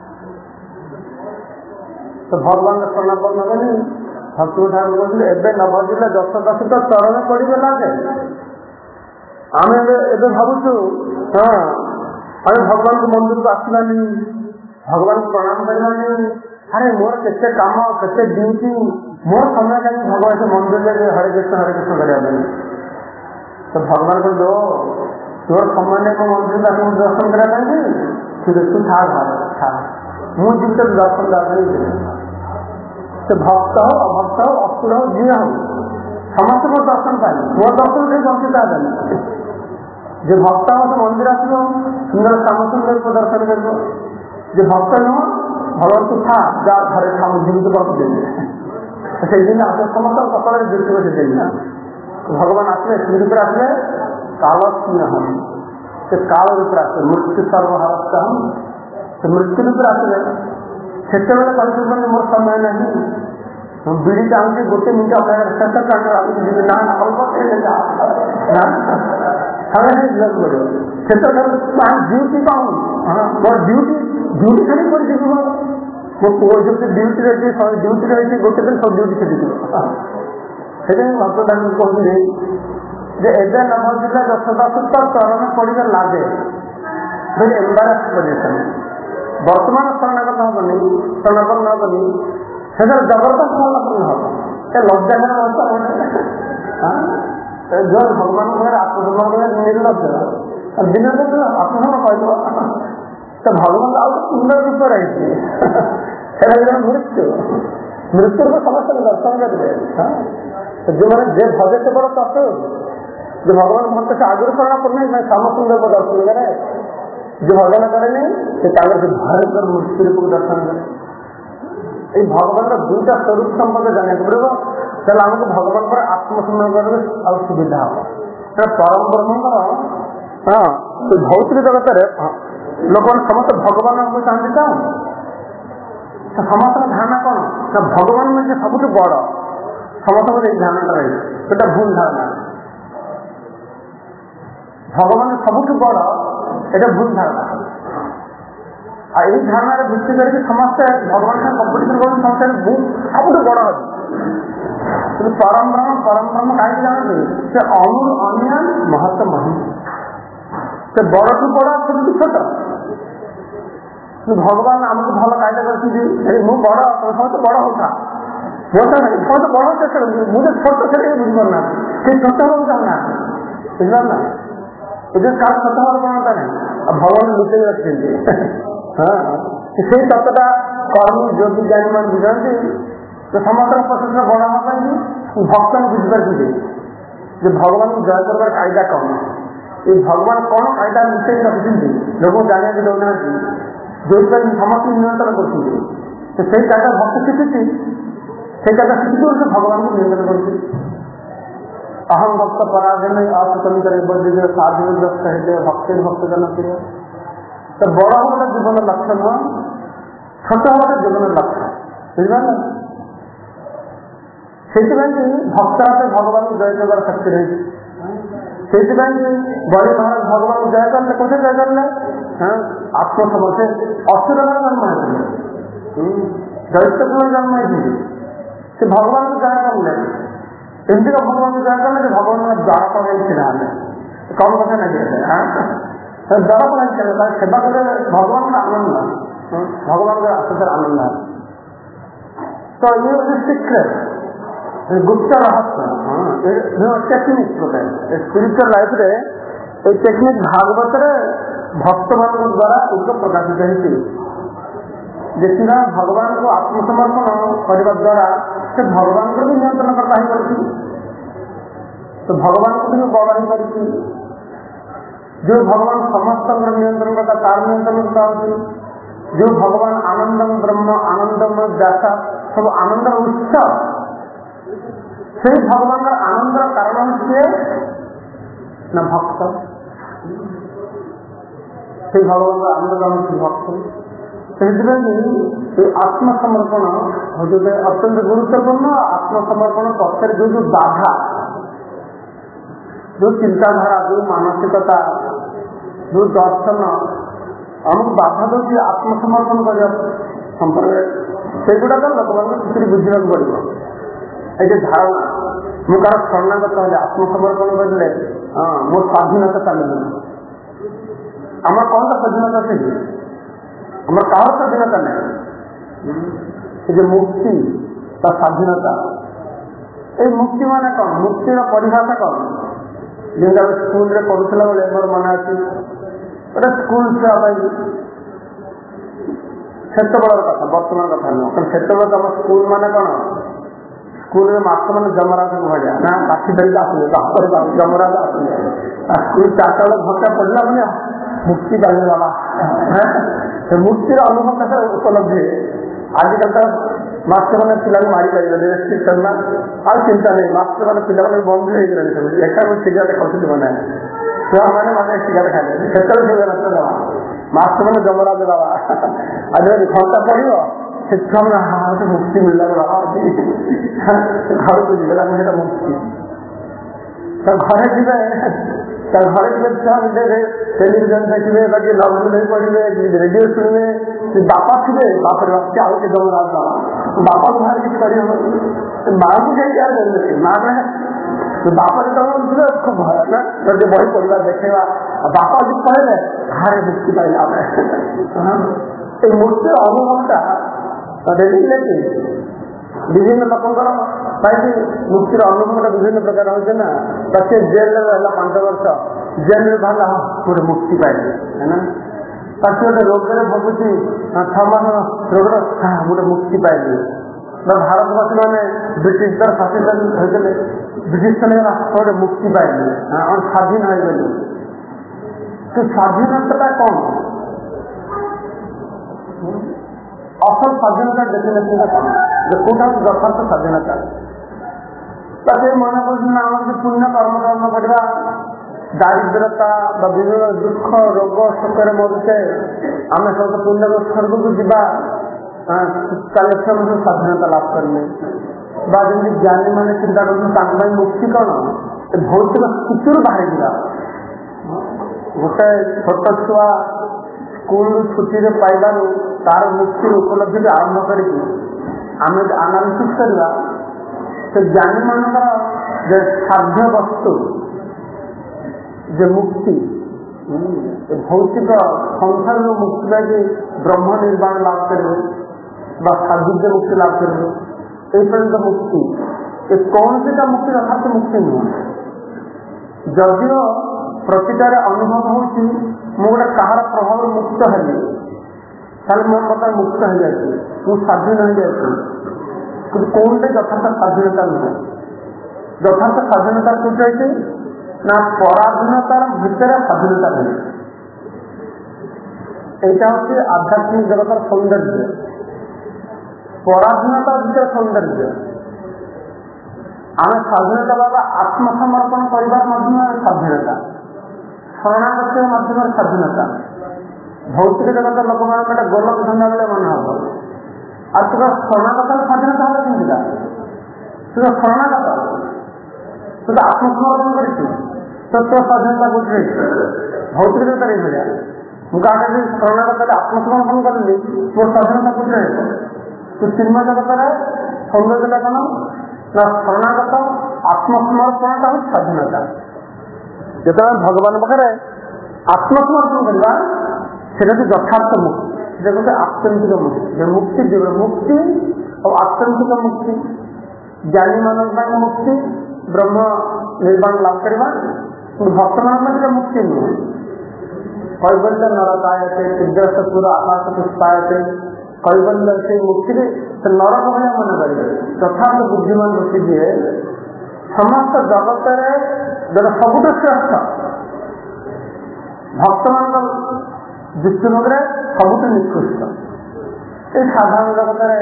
ତ ଭଗବାନଙ୍କ ଶରଣାପନ୍ନ ହବନି। ଭକ୍ତି ଠାକୁର କହୁଥିଲେ ଏବେ ନ ଭଜିଲେ ଯଶୋଦାସୁତ ଚରଣ ପଡ଼ିଗଲା ଯେ ଆମେ ଏବେ ଭାବୁଛୁ ଆମେ ଭଗବାନଙ୍କ ମନ୍ଦିରକୁ ଆସିବାନି, ଭଗବାନଙ୍କୁ ପ୍ରଣାମ କରିବାନି। ଆରେ ମୋର କେତେ କାମ, କେତେ ଡ୍ୟୁଟି, ମୋର ସମୟ କାହିଁକି ଭଗବାନ ମନ୍ଦିରରେ ହରେ କୃଷ୍ଣ କରିବା ପାଇଁ। ତ ଭଗବାନ କହିଲେ ତୋର ସମୟ ନେଇ ମୋ ମନ୍ଦିରକୁ ଆସି ଦର୍ଶନ କରିବା ପାଇଁ, ଠିକ ଅଛି ତୁ ଥା, ମୁଁ ଯିବି ତ ଦର୍ଶନ ଦେବା ପାଇଁ। ସେ ଭକ୍ତ ହଉ, ଅଭକ୍ତ ହଉ, ଅସୁର ହଉ, ଯିଏ ହଉ, ସମସ୍ତେ ମୋର ଦର୍ଶନ ପାଇବେ। ମୋର ଦର୍ଶନ କେହି ବଞ୍ଚିତ ହେବେନି। ଯେ ଭକ୍ତ ହବ ସେ ମନ୍ଦିର ଆସିବ, ସୁନ୍ଦର କାମ ସୁନ୍ଦର ଦର୍ଶନ କରିବ। ଯେ ଭକ୍ତ ନୁହଁ, ଭଗବାନ ତୁ ଥା, ଯା ଘରେ ଖା, ମୁଁ ଜୀବିତ ବସିଦେବି। ସେଇଦିନ ଆସିବ ସମସ୍ତଙ୍କ କପାଳରେ ଦୃଷ୍ଟି ବସେ। ସେଇଦିନ ଭଗବାନ ଆସିଲେ ସ୍ତ୍ରୀ ରୂପରେ ଆସିଲେ କାଳ ସ୍ନେହ, ସେ କାଳ ରୂପରେ ଆସିଲେ ମୃତ୍ୟୁ ସର୍ବହାରସ୍ତ, ସେ ମୃତ୍ୟୁ ରୂପରେ ଆସିଲେ। ସେତେବେଳେ କହିଥିଲେ ମୋର ସମୟ ନାହିଁ, ମୁଁ ବିଡ଼ି ଚାହୁଁଛି, ଗୋଟେ ମିନିଟ ଅପେକ୍ଷା ଶେଷ ଚାହୁଁଛି ଯିବି ନା ଅଳ୍ପ ଯିବାକୁ ପଡ଼ିବ। ସେତେବେଳେ ଡ୍ୟୁଟି କଣ ମୋର ଡ୍ୟୁଟି ଖାଲି କରିଯିବି। ମୋ ପୁଅ ଯେମିତି ଡ୍ୟୁଟି ରହିଛି, ଡ୍ୟୁଟି ରହିଛି, ଗୋଟେ ଦିନ ସବୁ ଡ୍ୟୁଟି ଛିଡ଼ିଯିବ। ସେଥିପାଇଁ ଭକ୍ତ ଠାକୁର କହୁଥିଲେ ଯେ ଏବେ ନ ଭଜିଲେ ଯଶୋଦାସୁତ ଚରଣ ପଡ଼ିବେ ଲାଗେ, ଭେରି ଏମ୍ବାରାସ ପୋଜିସନ। ବର୍ତ୍ତମାନ ଶରଣାଗତ ହବନି, ଶରଣାଗତ ହବନି, ସେଠାରେ ଜବରଦସ୍ତ ଶରଣାଗତ ହବ। ଏ ଲଜ୍ଜାକର ଅବସ୍ଥା ଯୋଉ ଭଗବାନଙ୍କ ପାଖରେ ଆତ୍ମସମର୍ପଣ ନିର୍ଲଜ୍ଜ ଦିନରେ ଆତ୍ମସମର୍ପଣ କହିବ। ତ ଭଗବାନ ଆଉ ସୁନ୍ଦର ରୂପ ରହିଛି, ସେଟା ମୃତ୍ୟୁକୁ ସମସ୍ତଙ୍କୁ ଦର୍ଶନ କରିବେ। ଯୋଉମାନେ ଯେ ଭଜେ ସେ ବଡ ତତ୍ଵ, ଯେ ଭଗବାନ ଭକ୍ତ ସେ ଆଗରୁ ଶରଣାପନ୍ନ ସମସ୍ତଙ୍କୁ ଦର୍ଶନ କରେ। ଯେ ଭଜନ କରେନି ସେ ତାଙ୍କର ସେ ଭୟଙ୍କର ମୃତ୍ୟୁ ରୂପକୁ ଦର୍ଶନ କରେ। এই ଭଗବାନର ଦୁଇଟା ସ୍ୱରୂପ ସମ୍ପର୍କ ଜାଣିବାକୁ ପଡ଼ିବ, ତାହେଲେ ଆମକୁ ଭଗବାନଙ୍କର ଆତ୍ମସମର୍ପଣ କରିବେ ଆଉ ସୁବିଧା ହବ। ପରମ ବ୍ରହ୍ମଙ୍କର ଭୌତିକ ଜଗତରେ ଲୋକମାନେ ସମସ୍ତେ ଭଗବାନ ଆମକୁ ଚାହାନ୍ତି। ତ ସମସ୍ତଙ୍କ ଧାରଣା କଣ ନା ଭଗବାନ ମଧ୍ୟ ସବୁଠୁ ବଡ, ସମସ୍ତଙ୍କର ଏଇ ଧାରଣାଟା ରହିଛି। ସେଟା ଭୁଲ ଧାରଣା। ଭଗବାନ ସବୁଠୁ ବଡ, এটা ଭୁଲ ଧାରଣା। ଆଉ ଏଇ ଧାରଣାରେ ଭିତ୍ତି କରିକି ସମସ୍ତେ ଭଗବାନ ସାଙ୍ଗେ କମ୍ପିଟିସନ କରୁଛନ୍ତି, ସମସ୍ତେ ସବୁଠୁ ବଡ ଅଛି। କିନ୍ତୁ ପରମ ବ୍ରହ୍ମ କାହିଁକି ଜାଣନ୍ତି? ସେ ଅଣୁ ଅନ୍ୟାନ ମହତ୍ଵ ମହି, ସେ ବଡଠୁ ବଡ, ଛୋଟଠୁ ଛୋଟ। ଭଗବାନ ଆମକୁ ଭଲ କାଇଦା କରିଛନ୍ତି, ମୁଁ ବଡ, ସମସ୍ତେ ବଡ ହଉଥା, ସମସ୍ତେ ବଡ ଚେଷ୍ଟା କରୁଛନ୍ତି, ମୁଁ ଯେ ଛୋଟ ସେଟା ବୁଝିପାରୁନାହାନ୍ତି, ସେ ଛୋଟ ହବାକୁ ଚାହୁଁନାହାନ୍ତି। ବୁଝିପାର ନା? ଏ କାହାର ଛୋଟ ହବାର ପ୍ରଣତା ନାହିଁ। ଆଉ ଭଗବାନ ଲୁଚେଇ ରଖିଛନ୍ତି। ସେଇ ତତ୍ତ୍ୱଟା କର୍ମୀ ଯୋଗୀ ଜ୍ଞାନୀ ମାନେ ବୁଝନ୍ତି। ସମସ୍ତଙ୍କ ପ୍ରଶଂସା ବଡ ହବା ପାଇଁ ଭକ୍ତଙ୍କୁ ବୁଝିପାରୁଛନ୍ତି ଯେ ଭଗବାନଙ୍କୁ ଜୟ କରିବାର କାଇଦା କଣ, ଏ ଭଗବାନ କଣ କାଇଦା ଲୁଚେଇ ରଖିଛନ୍ତି, ଲୋକଙ୍କୁ ଜାଣିବାକୁ ଦଉନାହାନ୍ତି, ଯୋଉଥିପାଇଁ ସମସ୍ତଙ୍କୁ ନିୟନ୍ତ୍ରଣ କରୁଛନ୍ତି। ସେଇ କାଇଦା ଭକ୍ତ ଶିଖୁଛି, ସେଇ କାଇଦା ଶିଖୁଛି ସେ ଭଗବାନଙ୍କୁ ନିୟନ୍ତ୍ରଣ କରୁଛି। ଅହଂ ଭକ୍ତ ପରାଧୀନ ଅସୁତମିତ ସାଧୁଗ୍ରସ୍ତ ହେଲେ ଭକ୍ତି ଭକ୍ତ ଜନପ୍ରିୟ। ତ ବଡ ହବାଟା ଜୀବନର ଲକ୍ଷ୍ୟ ନୁହଁ, ଛୋଟ ହବାଟା ଜୀବନର ଲକ୍ଷ୍ୟ। ବୁଝିପାରିଲ? ସେଇଥିପାଇଁ ଭକ୍ତ ହାତରେ ଭଗବାନଙ୍କୁ ଜୟ କରିବାର ଶକ୍ତି ରହିଛି। ସେଇଥିପାଇଁ ବଳି ମହାରାଜ ଭଗବାନଙ୍କୁ ଜୟ କଲେ, କୋଉଠି ଜୟ କଲେ? ଆତ୍ମସମର୍ପଣ। ଅସୁରର ଜନ୍ମ ହେଇଥିଲେ, ଦୈତ୍ୟକୁଳ ଜନ୍ମ ହେଇଥିଲେ, ସେ ଭଗବାନଙ୍କୁ ଜୟ କଲେ। ଏମିତିକା ଭଗବାନଙ୍କୁ ଜୟ କଲେ ଯେ ଭଗବାନଙ୍କ ଦ୍ୱାରପାଳ ହେଇଥିଲା। ଆମେ କମ କଥା ନାହିଁ, ଦ୍ୱାରପାଳ ହେଇଥିଲା। ତାର ସେବା କଲେ ଭଗବାନଙ୍କର ଆନନ୍ଦ, ଭଗବାନଙ୍କର ଆଶୀର୍ବାଦ ଆନନ୍ଦ। ତ ଇଏ ହଉଛି ସିକ୍ରେଟ, ଗୁପ୍ତ ରହସ୍ୟ, ଟେକ୍ନିକ। ଗୋଟେ ସ୍ପିରିଚୁଆଲ ଲାଇଫରେ এই ଟେକ୍ନିକ ଭାଗବତରେ ଭକ୍ତମାନଙ୍କ ଦ୍ୱାରା ଏକ ପ୍ରକାଶିତ ହେଇଛି। ଯେତିକି ଭଗବାନଙ୍କୁ ଆତ୍ମସମର୍ପଣ କରିବା ଦ୍ୱାରା ସେ ଭଗବାନଙ୍କୁ ବି ନିୟନ୍ତ୍ରଣ କର୍ତ୍ତା ହେଇପାରୁଛି, ତ ଭଗବାନଙ୍କୁ ବି ବଳ ହେଇପାରୁଛି। ଯୋଉ ଭଗବାନ ସମସ୍ତଙ୍କର ନିୟନ୍ତ୍ରଣ କର୍ତ୍ତା, ତାର ନିୟନ୍ତ୍ରଣ କର୍ତ୍ତା ହଉଛି। जो भगवान आनंदम ब्रह्म आनंदम व्यासा सब आनंदर उत्स से भगवान आनंदर कारण किए ना भक्त से भगवान आनंद कारण भक्त से आत्मसमर्पण जो अत्यंत गुरुत्वपूर्ण आत्मसमर्पण पक्षर जो बाधा जो चिंताधारा जो मानसिकता जो दर्शन आमको बाधा दूसरी आत्मसमर्पण करने संपर्क से गुड़ाक लोक मान बुझा पड़ो ये धारणा मुझे शरणागत है आत्मसमर्पण करें मो स्वाधीनता चलना आम कौन सा स्वाधीनता से आम कहार स्वाधीनता नहीं मुक्ति स्वाधीनता ये मुक्ति मान कौन मुक्तिर परिभाषा कौन जमी आम स्कूल पढ़ुला बेले मोर मन अच्छी गोटे स्कूल छुआ सेतबेल कथा बर्तमान कथा नुह सेतबे तुम स्कूल माने कौन स्कूल में मास्टर मैंने जमराज भाया ना काठी धरिक आसले जमराज आसले स्कूल 4टा बेले घंटा पढ़ला मैंने मुक्ति पाइले बाबा मुक्तिर अनुभव कैसे उपलब्धि आजिकल तो मास्टर मैंने पिला मारी पारे रेस्ट्रिक्शन ना आज चिंता नहीं मास्टर मैंने पिला बंद हो एक सिगरेट खाऊ मैंने छुआ मैंने मैंने सिगरेट खाई से मास्टर मैंने जमराज बाबा आज घंटा पड़ो से छुआ मैंने हाँ मुक्ति मिलला बाबा घर को जीगला मुझे मुक्ति तो घरे जी घरे जी छुआ मिले टेलीविजन देखिए बाकी नॉवल नहीं पढ़े रेडियो शुणे बापा थे बाप रे बाप आउ के जमराज बाबा बापा को बाहर किसी कर माँ को जाए क्या जरूरत माँ बापा जो खूब भय ना तो बही पढ़ा देखा बापा जो पढ़े हारे मुक्ति पाइला मुक्ति अनुभवटा देखिए विभिन्न लोकर मुक्तिर अनुभवटा विभिन्न प्रकार होते ना से जेल रहा 5 वर्ष जेल में बाहर गोटे मुक्ति पाइले है ना गोटे रोगे भोगुची 6 मास रोग गोटे मुक्ति पाइली भारतवासी मैंने ब्रिटिश द्वारा शासित होते ब्रिटिश गोटे मुक्ति पाइली स्वाधीन हो गली तो स्वाधीनता कौन असल स्वाधीनता डेफिनेशन कौन कौटा यथार्थ स्वाधीनता ताकि मन कर पुण्य कर्म करवा दारिद्रता विभिन्न दुख रोग शोक मरुचे आम सब पुण्य स्वर्ग को जीवा कलेक्शन स्वाधीनता लाभ करें जमी ज्ञानी मैंने चिंता कर मुक्ति कौन भौतिक स्थिति बाहर जा गोटे छोट छुआ स्कूल छुट्टी पाइबार तार मुक्ति उपलब्धि आरंभ कर आनालिसिस करवा तो ज्ञानी मानकर साध्य वस्तु जो मुक्ति भौतिक संसार मुक्ति लगे ब्रह्म निर्वाण लाभ करेंगे साधुज्य मुक्ति लाभ करेंगे पर्यंत मुक्ति ये कौन सी मुक्ति यथार्थ मुक्ति नुह जदिव प्रतिटार अनुभव होती गोटे कहार प्रभाव मुक्त हेली मो बता मुक्त हो जाती मुझे स्वाधीन हो जाती कि कौन टे यथार्थ स्वाधीनता नुह यथार्थ स्वाधीनता कौटे ना पराधीनतार भितर स्वाधीनता नहीं यहाँ हूँ आध्यात्मिक जगतर सौंदर्य पराधीनता भीतर सौंदर्य आम स्वाधीनता बाबा आत्मसमर्पण कर स्वाधीनता शरणागत मध्यम स्वाधीनता भौतिक जगत लोक मैंने गोलक धंदा बेले मन हम आ तुम शरणागत स्वाधीनता हम केमती तुम शरणागत तू तो आत्मसमर्पण कर स्वाधीनता कौटे भौतिक जगत ये भाया मुझे शरणागत आत्मसमर्पण करें मोर स्वाधीनता कौटे तू चिन्मय जगत सौंदर्यता कौन ना शरणागत आत्मसमर्पणटा हूँ स्वाधीनता जो भगवान पाखे आत्मसमर्पण करवा से यथार्थ मुक्ति से कहते आत्यंतिक मुक्ति मुक्ति जीवन मुक्ति और आत्यंतिक मुक्ति ज्ञानी मान मुक्ति ब्रह्म निर्वाण लाभ करवा भक्त मान मुक्ति नुहे कैबल्य नरकायते शीघ्र पूरा आकाश पुष्पायते कैबल्य से मुक्ति से नरक भाया मन करेंगे यथार्थ बुद्धिमान व्यक्ति जी समस्त जगत जो सबुठ श्रेष्ठ भक्त मान दृष्टिभोग सबुठ निकृष्ट ଏ ସାଧାରଣ ଜଗତରେ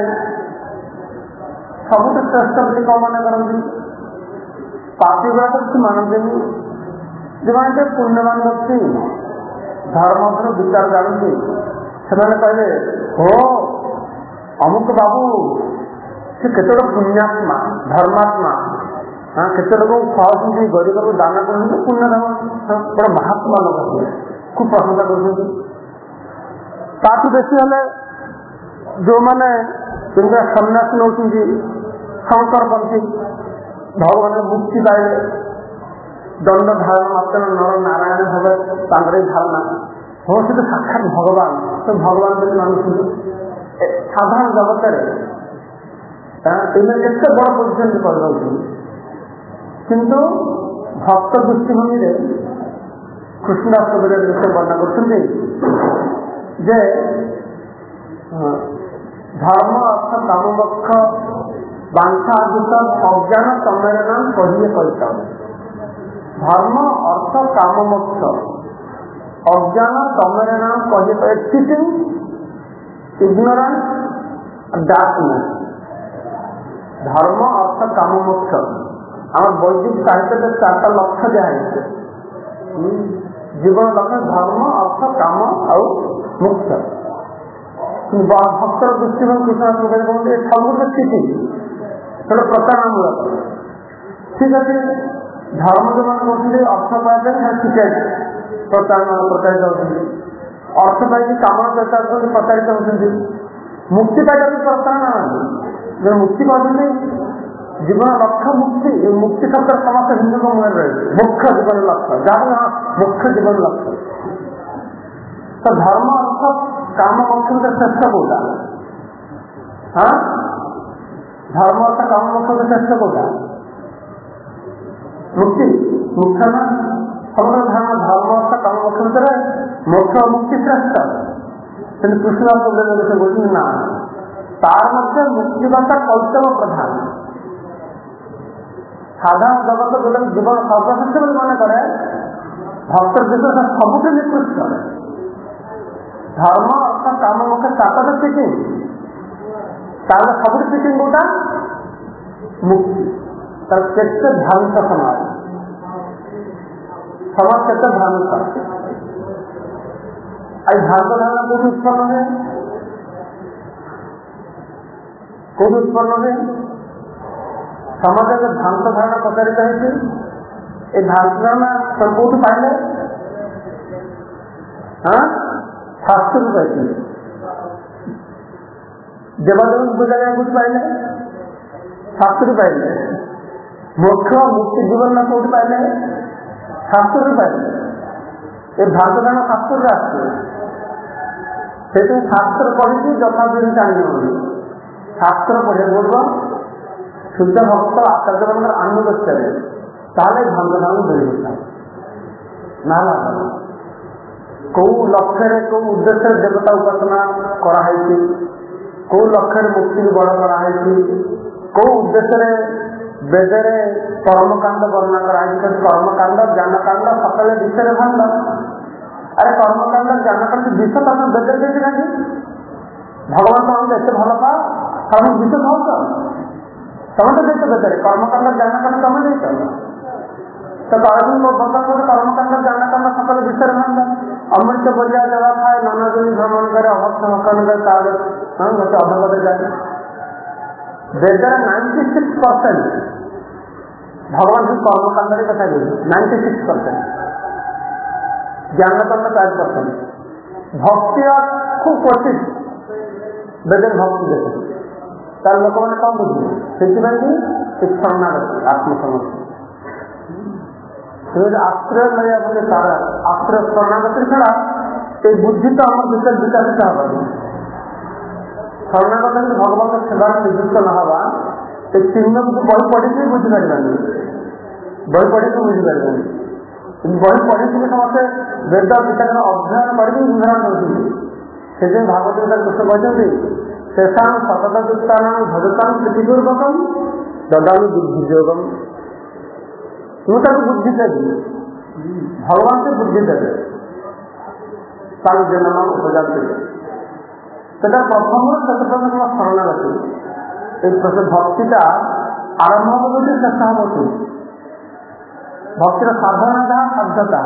ସବୁଠୁ ଶ୍ରେଷ୍ଠ ବୋଲି କଣ ମନେ କରନ୍ତି? ପାପୀ ଗୁଡାକ କିଛି ମାନନ୍ତିନି। ଯେଉଁମାନେ ଟିକେ ପୁଣ୍ୟବାନ ବ୍ୟକ୍ତି, ଧର୍ମଠାରୁ ବିଚାର ଜାଣନ୍ତି, ସେମାନେ କହିଲେ ଓ ଅମୁକ ବାବୁ ସେ କେତେ ବଡ଼ ପୁଣ୍ୟାତ୍ମା, ଧର୍ମାତ୍ମା, କେତେ ଲୋକଙ୍କୁ ଖାଉଛନ୍ତି, ଗରିବକୁ ଦାନ କରୁଛନ୍ତି, ପୁଣ୍ୟ ଧର୍ମ ବଡ଼ ମହାତ୍ମା ଲୋକ, ଖୁବ୍ ପ୍ରଶଂସା କରୁଛନ୍ତି। ତାଠୁ ବେଶୀ ହେଲେ ଯୋଉମାନେ ସନ୍ନ୍ୟାସ ନେଉଛନ୍ତି, ଶଙ୍କରପନ୍ଥୀ, ଭଗବାନଙ୍କ ମୁକ୍ତି ପାଇଲେ, ଦଣ୍ଡ ଧାରଣ ମାତ୍ର ନର ନାରାୟଣ ଭାବେ ତାଙ୍କର এই ଧାରଣା, ହଁ ସେ ତ ସାକ୍ଷାତ ଭଗବାନ, ସେ ଭଗବାନ ବୋଲି ମାନୁଛନ୍ତି। ସାଧାରଣ ଜଗତରେ ଏମାନେ କେତେ ବଡ଼ ପୋଜିସନରେ କରିଦେଉଛନ୍ତି, କିନ୍ତୁ ଭକ୍ତ ଦୃଷ୍ଟିଭଙ୍ଗୀରେ କୃଷ୍ଣଦାସ କବିରାଜ ବିଷୟ ବର୍ଣ୍ଣନା କରୁଛନ୍ତି ଯେ ଧର୍ମ ଅର୍ଥ କାମ ମୋକ୍ଷ ବାଂଛା ଆଦିତ ଅଜ୍ଞାନ ତମେର ନାମ କହିଲେ କହିଥାଉ। ଧର୍ମ ଅର୍ଥ କାମ ମୋକ୍ଷ ଅଜ୍ଞାନ ତମେର ନାମ କହିଲେ, ଏଥିଂ ignorance darkness। ଧର୍ମ ଅର୍ଥ କାମ ମୋକ୍ଷ ଆମ ବୈଦିକ ସାହିତ୍ୟରେ 4ଟା ଲକ୍ଷ୍ୟ ଦିଆହେଇଛି। ଜୀବନ ଲକ୍ଷ୍ୟ ଧର୍ମ ଅର୍ଥ କାମ ଆଉ ମୋକ୍ଷ। ଭକ୍ତର ଦୃଷ୍ଟିଭଙ୍ଗୀ କୃଷ୍ଣ କହନ୍ତି ଏ ସବୁଠୁ ସ୍ଥିତି ସେଟା ପ୍ରତାରଣାମୂଳକ। ଠିକ ଅଛି, ଧର୍ମ ଯୋଉମାନେ କରୁଛନ୍ତି ଅର୍ଥ ପାଇବା ପାଇଁ ଶିଖାଇଛି, ପ୍ରତାରିତ ହେଉଛନ୍ତି। ଅର୍ଥ ପାଇକି କାମନା ଚେଷ୍ଟା କରୁଛନ୍ତି, ପ୍ରତାରିତ ହେଉଛନ୍ତି। ମୁକ୍ତି ପାଇବା ବି ପ୍ରତାରଣା ନାହାନ୍ତି। ମୁକ୍ତି କରୁଛନ୍ତି ଜୀବନ ଲକ୍ଷ୍ୟ ମୁକ୍ତି, ମୁକ୍ତି ଶବ୍ଦ ସମସ୍ତ ହିନ୍ଦୁଙ୍କ ମୁହଁରେ ରହିଛି, ମୁଖ୍ୟ ଜୀବନ ଲକ୍ଷ୍ୟ, ଯାହା ମୁଖ୍ୟ ଜୀବନ ଲକ୍ଷ୍ୟ। ତ ଧର୍ମ ଅର୍ଥ କାମ ମୋକ୍ଷ ଭିତରେ ଶ୍ରେଷ୍ଠ କୋଉଟା? ଧର୍ମ ଅର୍ଥ କାମ ମୋକ୍ଷ ଭିତରେ ଶ୍ରେଷ୍ଠ କୋଉଟା? ମୁକ୍ତି ମୁଖ୍ୟ ନା? ସମସ୍ତ ଧାରଣା ଧର୍ମ ଅର୍ଥ କାମ ମୋକ୍ଷ ଭିତରେ ମୋକ୍ଷ ମୁକ୍ତି ଶ୍ରେଷ୍ଠ। କିନ୍ତୁ କୃଷ୍ଣଦାସ କହୁଛନ୍ତି ନା, ତାର ମଧ୍ୟ ମୁକ୍ତିବାର୍ତ୍ତା କୌଶଳ ପ୍ରଧାନ। ସାଧାରଣ ଜଗତ ଯୋଉଟା ଜୀବନ ସର୍ବଶ୍ରେଷ୍ଠ ବୋଲି ମନେ କରେ, ଭକ୍ତ ବିଷୟ ସବୁଠୁ ନିକୃଷ୍ଟ। ଧର୍ମ ଅର୍ଥ କାମ ମୋକ୍ଷ 4ଟା ସିକିଂ, ତାହେଲେ ସବୁଠୁ ସିକିଂ କୋଉଟା? ମୁକ୍ତି। ତାର କେତେ ଭ୍ରାନ୍ତ ସମାଜ, ସମାଜ କେତେ ଭ୍ରାନ୍ତ। এই ভ্রান্ত ধারণা কোটি উৎপন্ন হয়? কোটি উৎপন্ন হয়? সমাজে যে ভ্রান্ত ধারণা প্রচারিত হয়েছে, এই ভ্রান্ত ধারণা কোটি পাইলে? শাস্ত্রী পাইছে। দেবাদেবী পূজা কোটি পাইলে? শাস্ত্রী পাইলে। মোক্ষ মুক্তি জীবন না কোটি পাইলে? শাস্ত্রী পাইলে। এই ভ্রান্ত ধারণা শাস্ত্রে আসছে। সেটা শাস্ত্র পড়েছি যথাযথ জানি নেই। শাস্ত্র পড়ে বলবো শুদ্ধ ভক্ত আচার্যদের আনুগত্যে, তাহলে ভ্রান্ত ধারণা বেরিয়ে যেতাম না। কেউ লক্ষ্যের কেউ উদ্দেশ্যে দেবতা উপাসনা করা হয়েছে, কেউ লক্ষ্যের মুক্তি বড় করা হয়েছে, কেউ উদ্দেশ্যে বেদের কর্মকাণ্ড বর্ণনা করা হয়েছে। কর্মকাণ্ড জ্ঞানকাণ্ড সকালে বিষয়ের ভাণ্ড। আরে কর্মকাণ্ড জ্ঞানকাণ্ড বিষ তখন বেদের দিয়েছে নাকি? ভগবান তোমাকে এতে ভালো পাও, তখন বিষ খাওছ, তমে তো দিয়েছো বেদের কর্মকাণ্ড জ্ঞানকাণ্ড তমে দিয়েছ। তো তখন বর্তমান করে কর্মকাণ্ড জ্ঞানকাণ্ড সকালে বিষয়ের ভাণ্ড। অমৃত বলিয়া দেওয়া খায়, নানা জমি ভ্রমণ করে, অভক্ত হকান করে, তাহলে অধগতে যায়। বেদের 96% ভগবান শুধু কর্মকাণ্ডের কথা বলি, 96%, জ্ঞানকাণ্ড 5%। ভক্তি খুব কঠিন, বেদের ভক্তি দেখে তার লোক মানে কম বুঝবে। ସେଥିପାଇଁ କି শরণাগতি, আত্মসমর্পণ। তুমি আশ্রয় লইয়া বলে তারা আশ্রয় শরণাগতির ছাড়া এই বুদ্ধি তো আমার ভিতরে বিকাশিত হবে। শরণাগত যদি ভগবানের সেবার নিযুক্ত না হওয়া, এই চিহ্ন কিন্তু বই পড়েছি বুঝিপারি, বই পড়েছি বুঝিপারি। বই পড়েছিলে ସମସ୍ତେ ବେଦ ଗୀତାର ଅଧ୍ୟୟନ କରିକି ବିଭ୍ରାନ୍ତ ହେଉଛନ୍ତି। ସେଥିପାଇଁ ଭାଗବତ ଗୀତା କୃଷ୍ଣ କହିଛନ୍ତି ଶେଷାଂ ଶତଦଯୁକ୍ତାନାଂ ଭଜତାଂ ପ୍ରୀତିପୂର୍ବକଂ ଦଦାମି ବୁଦ୍ଧି ଯୋଗମ୍। ମୁଁ ତାକୁ ବୁଦ୍ଧି ଦେବି, ଭଗବାନ ସେ ବୁଦ୍ଧି ଦେବେ, ତାକୁ ଜନ୍ମ ଉପଯାଗ ଦେବେ। সেটা প্রথম সেটা শরণাগতি। এই ভক্তিটা আরম্ভ হবে শেষ হবে। ভক্তির সাধনা ଯାହା ସାଧ୍ୟତା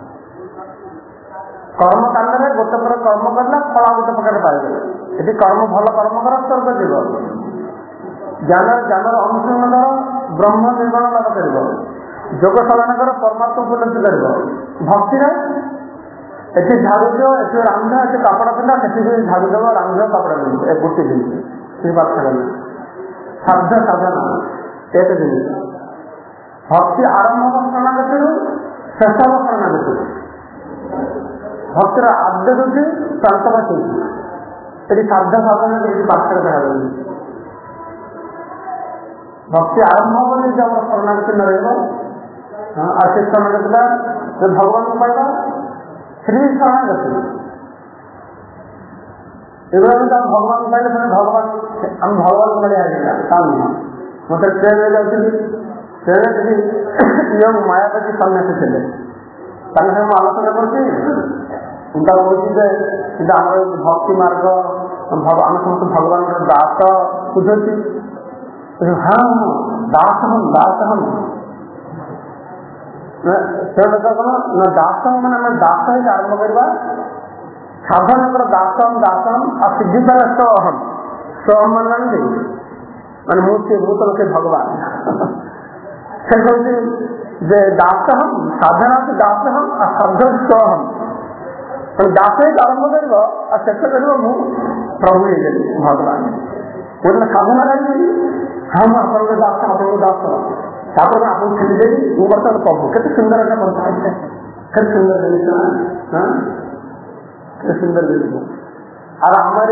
କର୍ମକାଣ୍ଡରେ ଗୋଟେ ପ୍ରକାର କର୍ମ କଲେ ଫଳ ଗୋଟେ ପ୍ରକାର ପାଇବେ। ଏଠି କର୍ମ ଭଲ କର୍ମ କର ସ୍ୱର୍ଗ ଯିବ, ଜ୍ଞାନର ଅନୁଶୀଳନ କର ବ୍ରହ୍ମ ନିର୍ମାଣ ଲାଭ କରିବ, ଯୋଗ ସାଧନ କର ପରମାତ୍ମା ଉପଲବ୍ଧି କରିବ। ଭକ୍ତିରେ ଏଠି ଝାଡୁ ଦିଅ, ଏଠି ରାନ୍ଧ, ଏଠି କପଡ଼ା ପିନ୍ଧା, ସେଠି ଝାଡୁ ଦେବ, ରାନ୍ଧ, କପଡ଼ା ପିନ୍ଧ, ଏ ଗୋଟେ ଜିନିଷ ସେ ପାଠ କଲେ ସାଧ୍ୟ ସାଧନା ଏକ ଜିନିଷ। ଭକ୍ତି ଆରମ୍ଭ ହବ ଶରଣାଗତିରୁ, ଶେଷ ହବ ଶରଣାଗତିରୁ। ଭକ୍ତିର ଆଦ୍ୟ ହେଉଛି ସନ୍ତୋଷ। ଏଠି ସାଧ୍ୟ ସାଧନା କିଛି ପାଠରେ ଦେଖାଯାଉଛି। ଭକ୍ତି ଆରମ୍ଭ ହବନି ଯେ ଆମର ଶରଣାଗତି ନ ରହିବ, ଆଉ ସେ ଶରଣାଗତିଟା ଯେ ଭଗବାନଙ୍କୁ ପାଇବା ଶ୍ରୀ ଶରଣାଗତି। ଏଗୁଡ଼ା ଯଦି ଆମେ ଭଗବାନଙ୍କୁ ପାଇଲେ ପୁଣି ଭଗବାନ ଆମେ ଭଗବାନଙ୍କୁ ମିଳିଆ ହେଇଯିବା, ତା ନୁହଁ। ମୋତେ ଟ୍ରେନରେ ଯାଉଥିଲି, ଟ୍ରେନରେ ସେଠି ୟଙ୍ଗ ମାୟାବତୀ ସନ୍ନ୍ୟାସୀ ଥିଲେ, ତାଙ୍କ ସାଙ୍ଗେ ମୁଁ ଆଲୋଚନା କରୁଛି। ମୁଁ ତାକୁ କହୁଛି ଯେ କିନ୍ତୁ ଆମର ଭକ୍ତି ମାର୍ଗ ଆମେ ସମସ୍ତେ ଭଗବାନଙ୍କର ଦାସ ବୁଝୁଛି। ହଁ ଦାସ ହନ ଦାସ ହନ କଣ ନା ଦାସ ମାନେ ଆମେ ଦାସ ହେଇକି ଆରମ୍ଭ କରିବା। ସାଧନଙ୍କର ଦାସମ ଦାସମ ଆଉ ସିଦ୍ଧିକାର ସ୍ୱହମ ସ୍ୱହମ ମାନେ ମାନେ ମୁଁ ତ ଲୋକେ ଭଗବାନ। ସେ କହୁଛି ଯେ ଦାସହମ ସାଧନା ହଉଛି ଦାସହମ ଆଉ ସାଧ ସ୍ୱହମ। ଦାସ ହେଇକି ଆରମ୍ଭ କରିବ ଆଉ ଶେଷ କରିବ ମୁଁ ପ୍ରଭୁ ହେଇଗଲି ଭଗବାନ। ଗୋଟେ ସାଧନା କରିବି, ହଁ ମୁଁ ଆପଣଙ୍କ ଦାସ ଆପଣଙ୍କ ଦାସ, ତାପରେ ଆପଣଙ୍କୁ ଛିଡ଼ିଦେବି, ମୁଁ ବର୍ତ୍ତମାନ ପ୍ରଭୁ। କେତେ ସୁନ୍ଦର একটা କଥା, କେତେ ସୁନ୍ଦର ଜିନିଷ, କେତେ ସୁନ୍ଦର ଜିନିଷ। ଆଉ ଆମର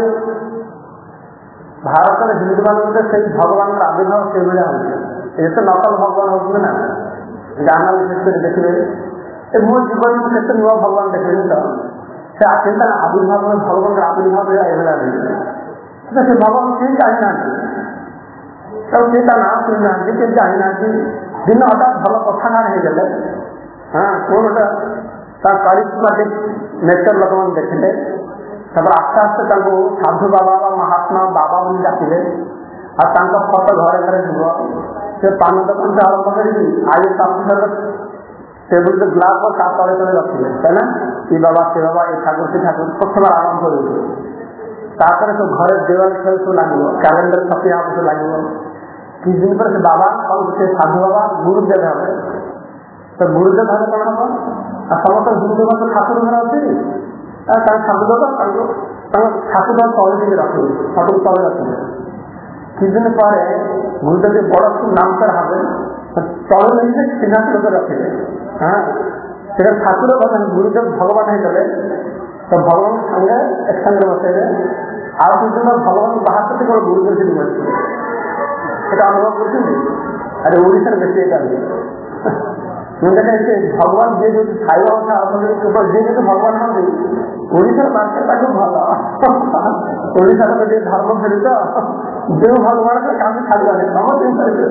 ଭାରତରେ ହିନ୍ଦୁମାନଙ୍କ ସେଇ ଭଗବାନଙ୍କର ଆବିର୍ଭାବ ସେଇଭଳିଆ ହଉଛି। ଏତେ ନକଲ ଭଗବାନ ହଉଛନ୍ତି ନା, ଆନାଲିସିସ୍ ଦେଖିବେ ଏ ମୋ ଜୀବନରେ କେତେ ନୂଆ ଭଗବାନ ଦେଖିଲେନି ତ। ସେ ଚିନ୍ତା ଆବିର୍ଭାବ ଭଗବାନଙ୍କର ଆବିର୍ଭାବ ଏଇଭଳିଆ ହେଇଛି। ସେ ଭଗବାନ କେହି ଜାଣିନାହାନ୍ତି, ତାକୁ କିଏ ତା ନାଁ ଶୁଣିନାହାନ୍ତି, କେହି ଜାଣିନାହାନ୍ତି। ଦିନ ହଠାତ୍ ଭଲ କଥାକାର ହେଇଗଲେ, କୋଉ ଗୋଟେ ତା କାରିସ୍ମାଟିକ ନେଚର ଲୋକମାନେ ଦେଖିଲେ, ତାପରେ ଆସ୍ତେ ଆସ୍ତେ ତାଙ୍କୁ ସାଧୁ ବାବା ବା ମହାତ୍ମା ବାବା ବୋଲି ଡାକିଲେ। ଆଉ ତାଙ୍କ ଫଟୋ ଘରେ ଘରେ ଯିବ। ସେ ପାନ ଦୋକାନଠୁ ଆରମ୍ଭ କରିକି IAS ଅଫିସର ଟେବୁଲରେ ଗ୍ଲାସ ତା ତଳେ ତଳେ ରଖିଲେ, କାହିଁନା ଏ ବାବା ସେ ବାବା ଏ ଠାକୁର ସେ ଠାକୁର ପ୍ରଥମ ଆରମ୍ଭ କରିବେ। ତାପରେ ସବୁ ଘରେ ଦେୱାଲ ଖେଳ ସବୁ ଲାଗିବ, କ୍ୟାଲେଣ୍ଡର ଛପିବା ସବୁ ଲାଗିବ। କିଛି ଦିନ ପରେ ସେ ବାବା ଆଉ ସେ ସାଧୁ ବାବା ଗୁରୁଦେବ ହେବେ। ତ ଗୁରୁଦେବ ହେଲେ କଣ ହବ, ଆଉ ସମସ୍ତ ଗୁରୁଦେବ ତ ଠାକୁର ଘର ଅଛି, ତାଙ୍କ ଠାକୁର ତାଙ୍କ ଠାକୁର ତଳେ ଟିକେ ରଖିବେ, ଫଟୋ ତଳେ ରଖିବେ। କିଛି ଦିନ ପରେ ଗୁରୁଦେବ ବଡ ନାମକର ହେବେ, ତଳେ ନେଇକି ସିଂହାସନ ରଖିବେ। ସେଟା ଠାକୁର କଥା ଗୁରୁଦେବ ଭଗବାନ ହେଇଗଲେ, ତ ଭଗବାନ ସାଙ୍ଗେ ଏକ ସାଙ୍ଗରେ ବସେଇବେ। ଆଉ କିଛି ଦିନ ଭଗବାନ ବାହାର କେବଳ ଗୁରୁଦେବ ସେଠି ବସିବେ। ସେଟା ଅନୁଭବ କରୁଛନ୍ତି। ଆରେ ଓଡ଼ିଶାରେ ବେଶୀ ଏଇଟା ହୁଏ। ମୁଁ ଦେଖେ ସେ ଭଗବାନ ଯିଏ ଯୋଉ ଖାଇବା କଥା ଯିଏ ଯଦି ଭଗବାନ ହନ୍ତି, ଓଡ଼ିଶାର ମାର୍କେଟ ତାକୁ ଭଲ। ଓଡ଼ିଶାର ଟିକେ ଧର୍ମ ଫେରିତ ଯେଉଁ ଭଗବାନ କାହାକୁ ଛାଡ଼ିବାନି ସମସ୍ତେ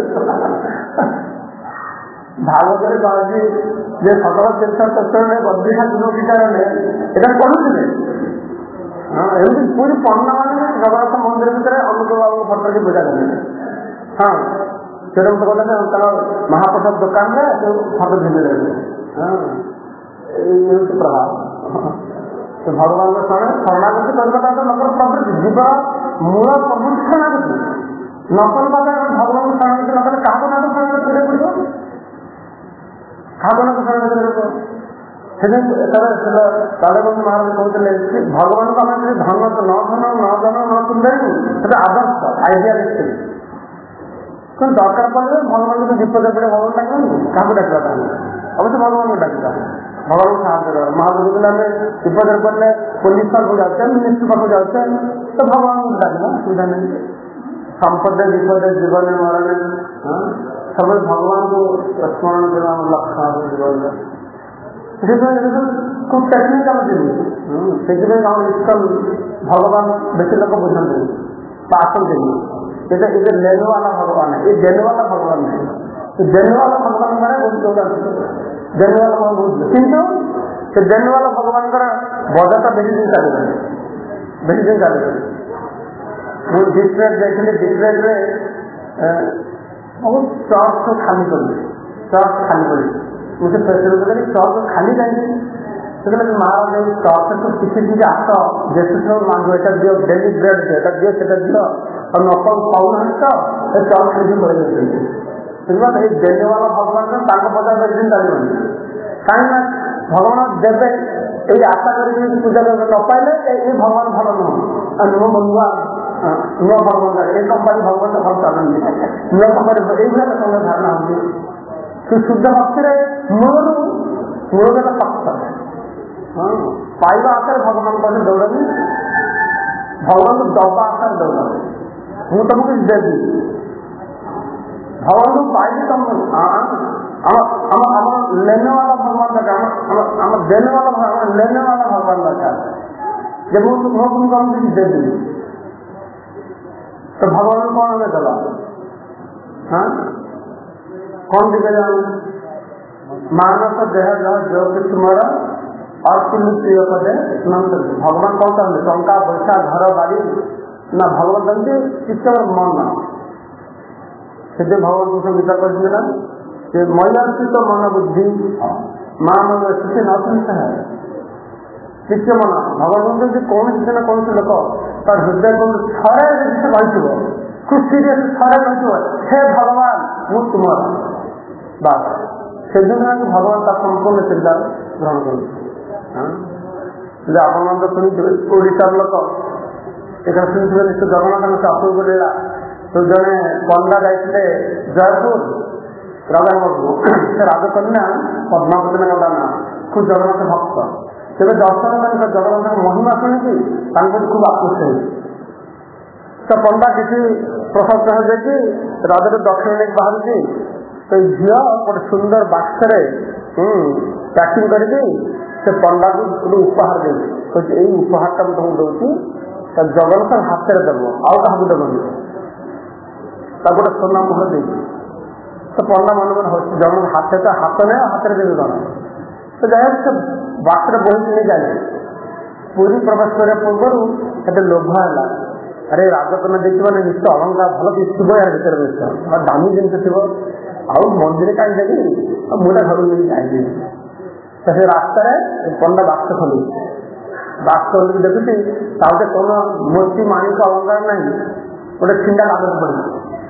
ଭାଗବତରେ କହନ୍ତି ଯେ ସକଳ ତୀର୍ଥ କ୍ଷେତ୍ରରେ ବଦ୍ରିହା ଗୁଣବିଚାରରେ ଏଟା ପଢୁଥିଲେ। ଏମିତି ପୁରୀ ପଣ୍ଡା ମାନେ ଜଗନ୍ନାଥ ମନ୍ଦିର ଭିତରେ ଅନୁକୂଳ ବାବୁଙ୍କ ଫଟୋରେ ପୂଜା କରିଥିଲେ। ସେଟା ଗୋଟେ କଥା ତାଙ୍କ ମହାପ୍ରସାଦ ଦୋକାନରେ ଯୋଉ ଫଟୋ ଝୁଲି ରହିଲେ। ଏଇ ହେଉଛି ପ୍ରଭାବ। ଭଗବାନଙ୍କ ଶରଣାଗତି କରିବାଟା ଲୋକର ପ୍ରବୃତ୍ତି, ଜୀବ ମୂଳ ପ୍ରବୃତ୍ତି ଶରଣାଗତି। ନକଲ ବାବା ଭଗବାନଙ୍କୁ ଶରଣାଗତି ନ କଲେ କାହାକୁ ନା ଶରଣାଗତି କରିବାକୁ ପଡିବ, କାହାକୁ ନା ଶରଣାଗତି କରିବାକୁ ପଡିବ। ସେଥିପାଇଁ ମହାରାଜ କହୁଥିଲେ ଭଗବାନଙ୍କୁ ଆମେ ଯଦି ଧନ ନ ସୁନ୍ଦରୀ ସେଟା ଆଦର୍ଶ ଆଇଡିଆଲିଷ୍ଟିକ। କଣ ଦରକାର ପଡ଼ିଲେ ଭଗବାନଙ୍କୁ ବିପଦ ପଡେ ଭଗବାନ ଡାକନ୍ତି, କାହାକୁ ଡାକିବା ତାହେଲେ ଅବଶ୍ୟ ଭଗବାନଙ୍କୁ ଡାକିବା, ଭଗବାନଙ୍କୁ ସାହାଯ୍ୟ କରିବା। ମହାପ୍ରଭୁ କହିଲେ ଆମେ ବିପଦରେ ପଡ଼ିଲେ ପୋଲିସ ପାଖକୁ ଯାଉଛେ, ମିନିଷ୍ଟ୍ରି ପାଖକୁ ଯାଉଛେ, ତ ଭଗବାନଙ୍କୁ ଡାକିବା, ଅସୁବିଧା ନାହିଁ। ସମ୍ପଦ ବିପଦ ଜୀବନ ମରଣେ ସବୁବେଳେ ଭଗବାନଙ୍କୁ ସ୍ମରଣ କରିବା ଆମ ଲକ୍ଷ୍ୟ ହେବ ଜୀବନରେ। খুব টেকনিক্যাল জিনিস, ସେଥିପାଇଁ ଆମ ଇସ୍କନ ଭଗବାନ ବେଶୀ ଲୋକ ବୁଝନ୍ତିନି ବା ଆସନ୍ତିନି। এটা এটা লেনওয়ালা ভগবান, এই দেনওয়ালা ভগবান ନାହିଁ। ଦେନୱାଲା ଭଗବାନଙ୍କର ଦେନୱାଲା ବହୁତ, କିନ୍ତୁ ସେ ଦେନୱାଲା ଭଗବାନଙ୍କର ବଜାରଟା ବେଶୀ ଦିନ ଚାଲିବନି, ବେଶୀ ଦିନ ଚାଲିବନି। डिट्रेट जाइए डिट्रेट बहुत चर्च खाली कर चर्च खाली कर मुझे प्रेसर करें चर्च खाली जाएंगे तो महाराज चर्च तो किसी चीज आस जेसु मांगो एटा दियो डेली ब्रेड दियो एटा दियो सेटा दियो और नकल पाऊना तो चर्च खाली पड़े बुझा ये देने वाला भगवान पचास दिन चलना कहीं भगवान देवे ये आशा कर पूजा करके न पाइले ये भगवान भल नुह नुह नुआ नुआ भगवान ये कंपानी भगवान भल चलनी नुआ कंपानी ये धारणा होती शुद्ध भक्ति मूल मूल शक्त पाइबा आशा भगवान पास दौड़नी भगवान को दबा आशा दौड़नी मुझे तुमको देवी भगवान को पाइबी तुम लेने वाला भगवान का देने वाला भगवान लेने वाला भगवान का जब वो तुमको हम कुछ दे दी तो भगवान कौन हमें दबा कौन दिखे जाओ मानस देह जो कि तुम्हारा और प्रिय पदे नंद भगवान कौन सा टंका पैसा घर बाड़ी ना भगवान दंगे किसी मन ना से भगवान को गीता कर मयार्पित मन बुद्धि मान शिष्य नष्ट है शिष्य मन भगवान कौन ना कौन लोक तार हृदय को थरे जिसे कही खूब सीरियस थरे कही हे भगवान मु तुम्हारा बात से दिन भगवान का संपूर्ण चिंता ग्रहण कर आप शुणी ओडार लोक एक शुणी जगन्नाथ चापू लीला तो जड़े पंडा जाते जयपुर राधानगरକୁ ସେ ରାଜକନ୍ୟା ପଦ୍ମାବତୀ ଗଲା ନା ଖୁବ୍ ଜଗନ୍ନାଥ ଭକ୍ତ ତେବେ ଦର୍ଶନ କରି ଜଗନ୍ନାଥଙ୍କ ମହିମା ଶୁଣିକି ତାଙ୍କୁ ଖୁବ୍ ଆକୃଷ୍ଟ ହେଇଛି ତ ପଣ୍ଡା କିଛି ପ୍ରଶସ୍ତ ହେଲେ କି ରାଜାକୁ ଦକ୍ଷିଣ ନେଇକି ବାହାରୁଛି ତ ଝିଅ ଗୋଟେ ସୁନ୍ଦର ବାକ୍ସରେ ପ୍ୟାକିଂ କରିକି ସେ ପଣ୍ଡାକୁ ଗୋଟେ ଉପହାର ଦେଇଛି କହୁଛି ଏଇ ଉପହାରଟା ମୁଁ ତମକୁ ଦଉଛି ଜଗନ୍ନାଥ ହାତରେ ଦେବ ଆଉ କାହାକୁ ଦେବନି ତାକୁ ଗୋଟେ ସୁନା ମୁହଁ ଦେଇଛି तो पंडा मन मन जगन्नाथ हाथ नहीं हाथ में देने जाना तो जाए से बाक्स बही नहीं जाए पूरी प्रवेश करने पूर्व ये लोभ है अरे राजकन्या देखिए मैंने निश्चय अलंकार भल थी यार भर निश्चय दामी जिन थी आउ मंदिर कहीं देवी मुझे घर नहीं जाएगी तो से रास्तार पंडा बाक्स खोली बाक्स खोल देखुची कौन मोती माणिक अलंकार नहीं गोटे छिंडा कागज पड़ी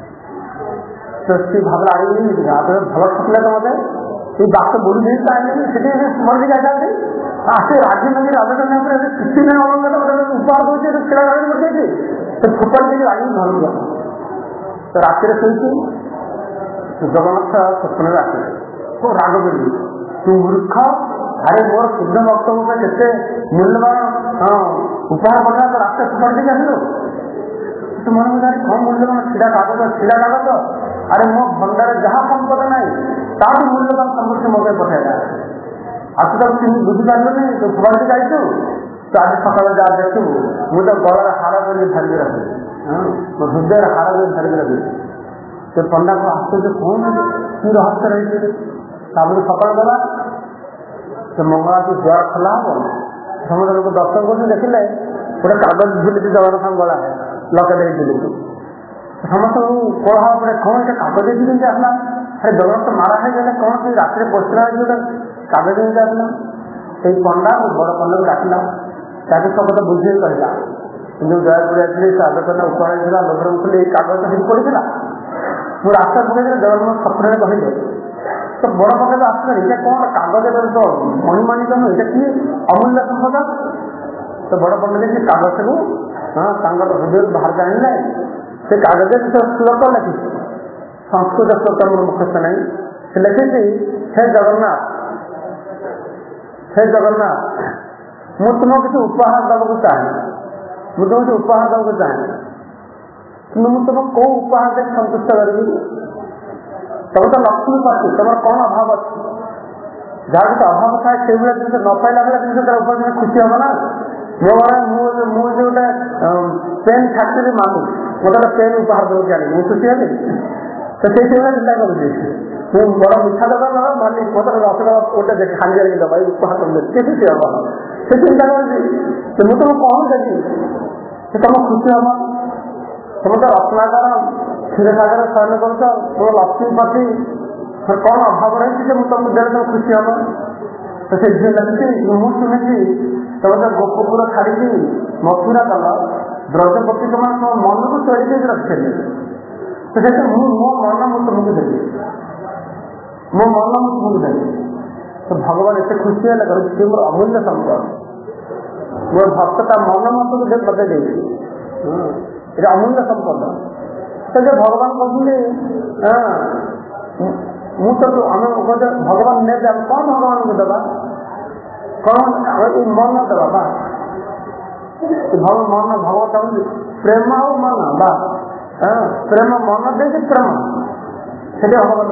तो सी भावना भल थकले तो मत ये बात बोली मन भी जाते आसे राजी नदी राजकन्या किसी नहीं अलंकार उपहार दूसरे तो खेला बचे तो फुपड़ के राजी घर गया तो राति शुणी जगन्नाथ स्वप्न आसे को राग बोली तू मूर्ख अरे मोर शुद्ध भक्त के मूल्यवान उपहार बना तो रास्ते फुपड़ के आसलु तो मन में कम मूल्यवान छिड़ा कागज अरे मो भंडार जहाँ संपद नहीं ताकि मूल्यवान संपत्ति मगे पठाया आज तक तुम बुझीपार नहीं तो फुबाड़ी जाइछु तो आज सकाल जा देखु मुझे गलार हार बोली धरिक रखी मो हृदय हार बोली धरिक रखी तो पंडा को आश्चर्य कौन कि रहस्य रही सकाल गला तो मंगला को द्वार खोला हम समस्त लोग दर्शन कर देखिले गोटे कागज झुली जगन्नाथ गला लगे समस्त कोहा कौन से कागज आसला अरे जगन्नाथ मारा है कौन से रात पड़ा गोटे कागज आसला से पंडा बड़ पंडा को डाकला ताकि सब कथा बुझे कहला जो जयपुर आते राजकन्या उपहार लोभर ये कागज हिट पड़ा मुझे रास्ता पकड़ जगन्नाथ सपन कहले तो बड़ पंडा आसला ये कौन कागज तो मणिमाणिक नुह ये कि अमूल्य संपद तो बड़ पंडा से कागज को हृदय बाहर जाने से कागज श्लोक लिखी संस्कृत श्लोक मोर मुखस्थ नहीं से लिखी हे जगन्नाथ मु तुमको किसी उपहार देवाक चाहे मुझे तुमको उपहार देवाक चाहे कि तुम कौ उपहार दे संतुष्ट करी तुम तो लक्ष्मी पाती तुम कौन अभाव अच्छी जहाँ किसी अभाव थाए से जिन न पाइला भाई जिन तार ऊपर खुशी हम ना मुझे गोटे पेन फैक्ट्री मालूम मतलब पेन उपहार देव जानी मुझे खुशी है तो से चिंता कर बड़ा मिठा दबा मालिक मतलब रसगोला गोटे खाली जाए दबा उपहार तुम कैसे से हम से चिंता कर मुझे तुम कौन देवी तुम खुशी हम तुम तो रत्नाकर क्षीरसागर शयन कर तुम लक्ष्मीपति कौन अभाव रही तुम देह तुम खुशी हम। तो से झील लगी मुझे शुणी तुम तो गोपपुर छाड़ी मथुरा कल ब्रजपति तुम मन को चढ़ी रखी। तो मो मन मु तुमको देवी मो मन मु तुमको देवी। तो भगवान एत खुशी है सी मोर अमूल्य संपद मोर भक्त मन मत मत दे अमूल्य संपद। तो भगवान कहते आम भगवान ने कौन भगवान को देवा कौन मन देवा बा मन भगवत चाहूँ प्रेम और मन बा प्रेम मन दे प्रेम से भगवान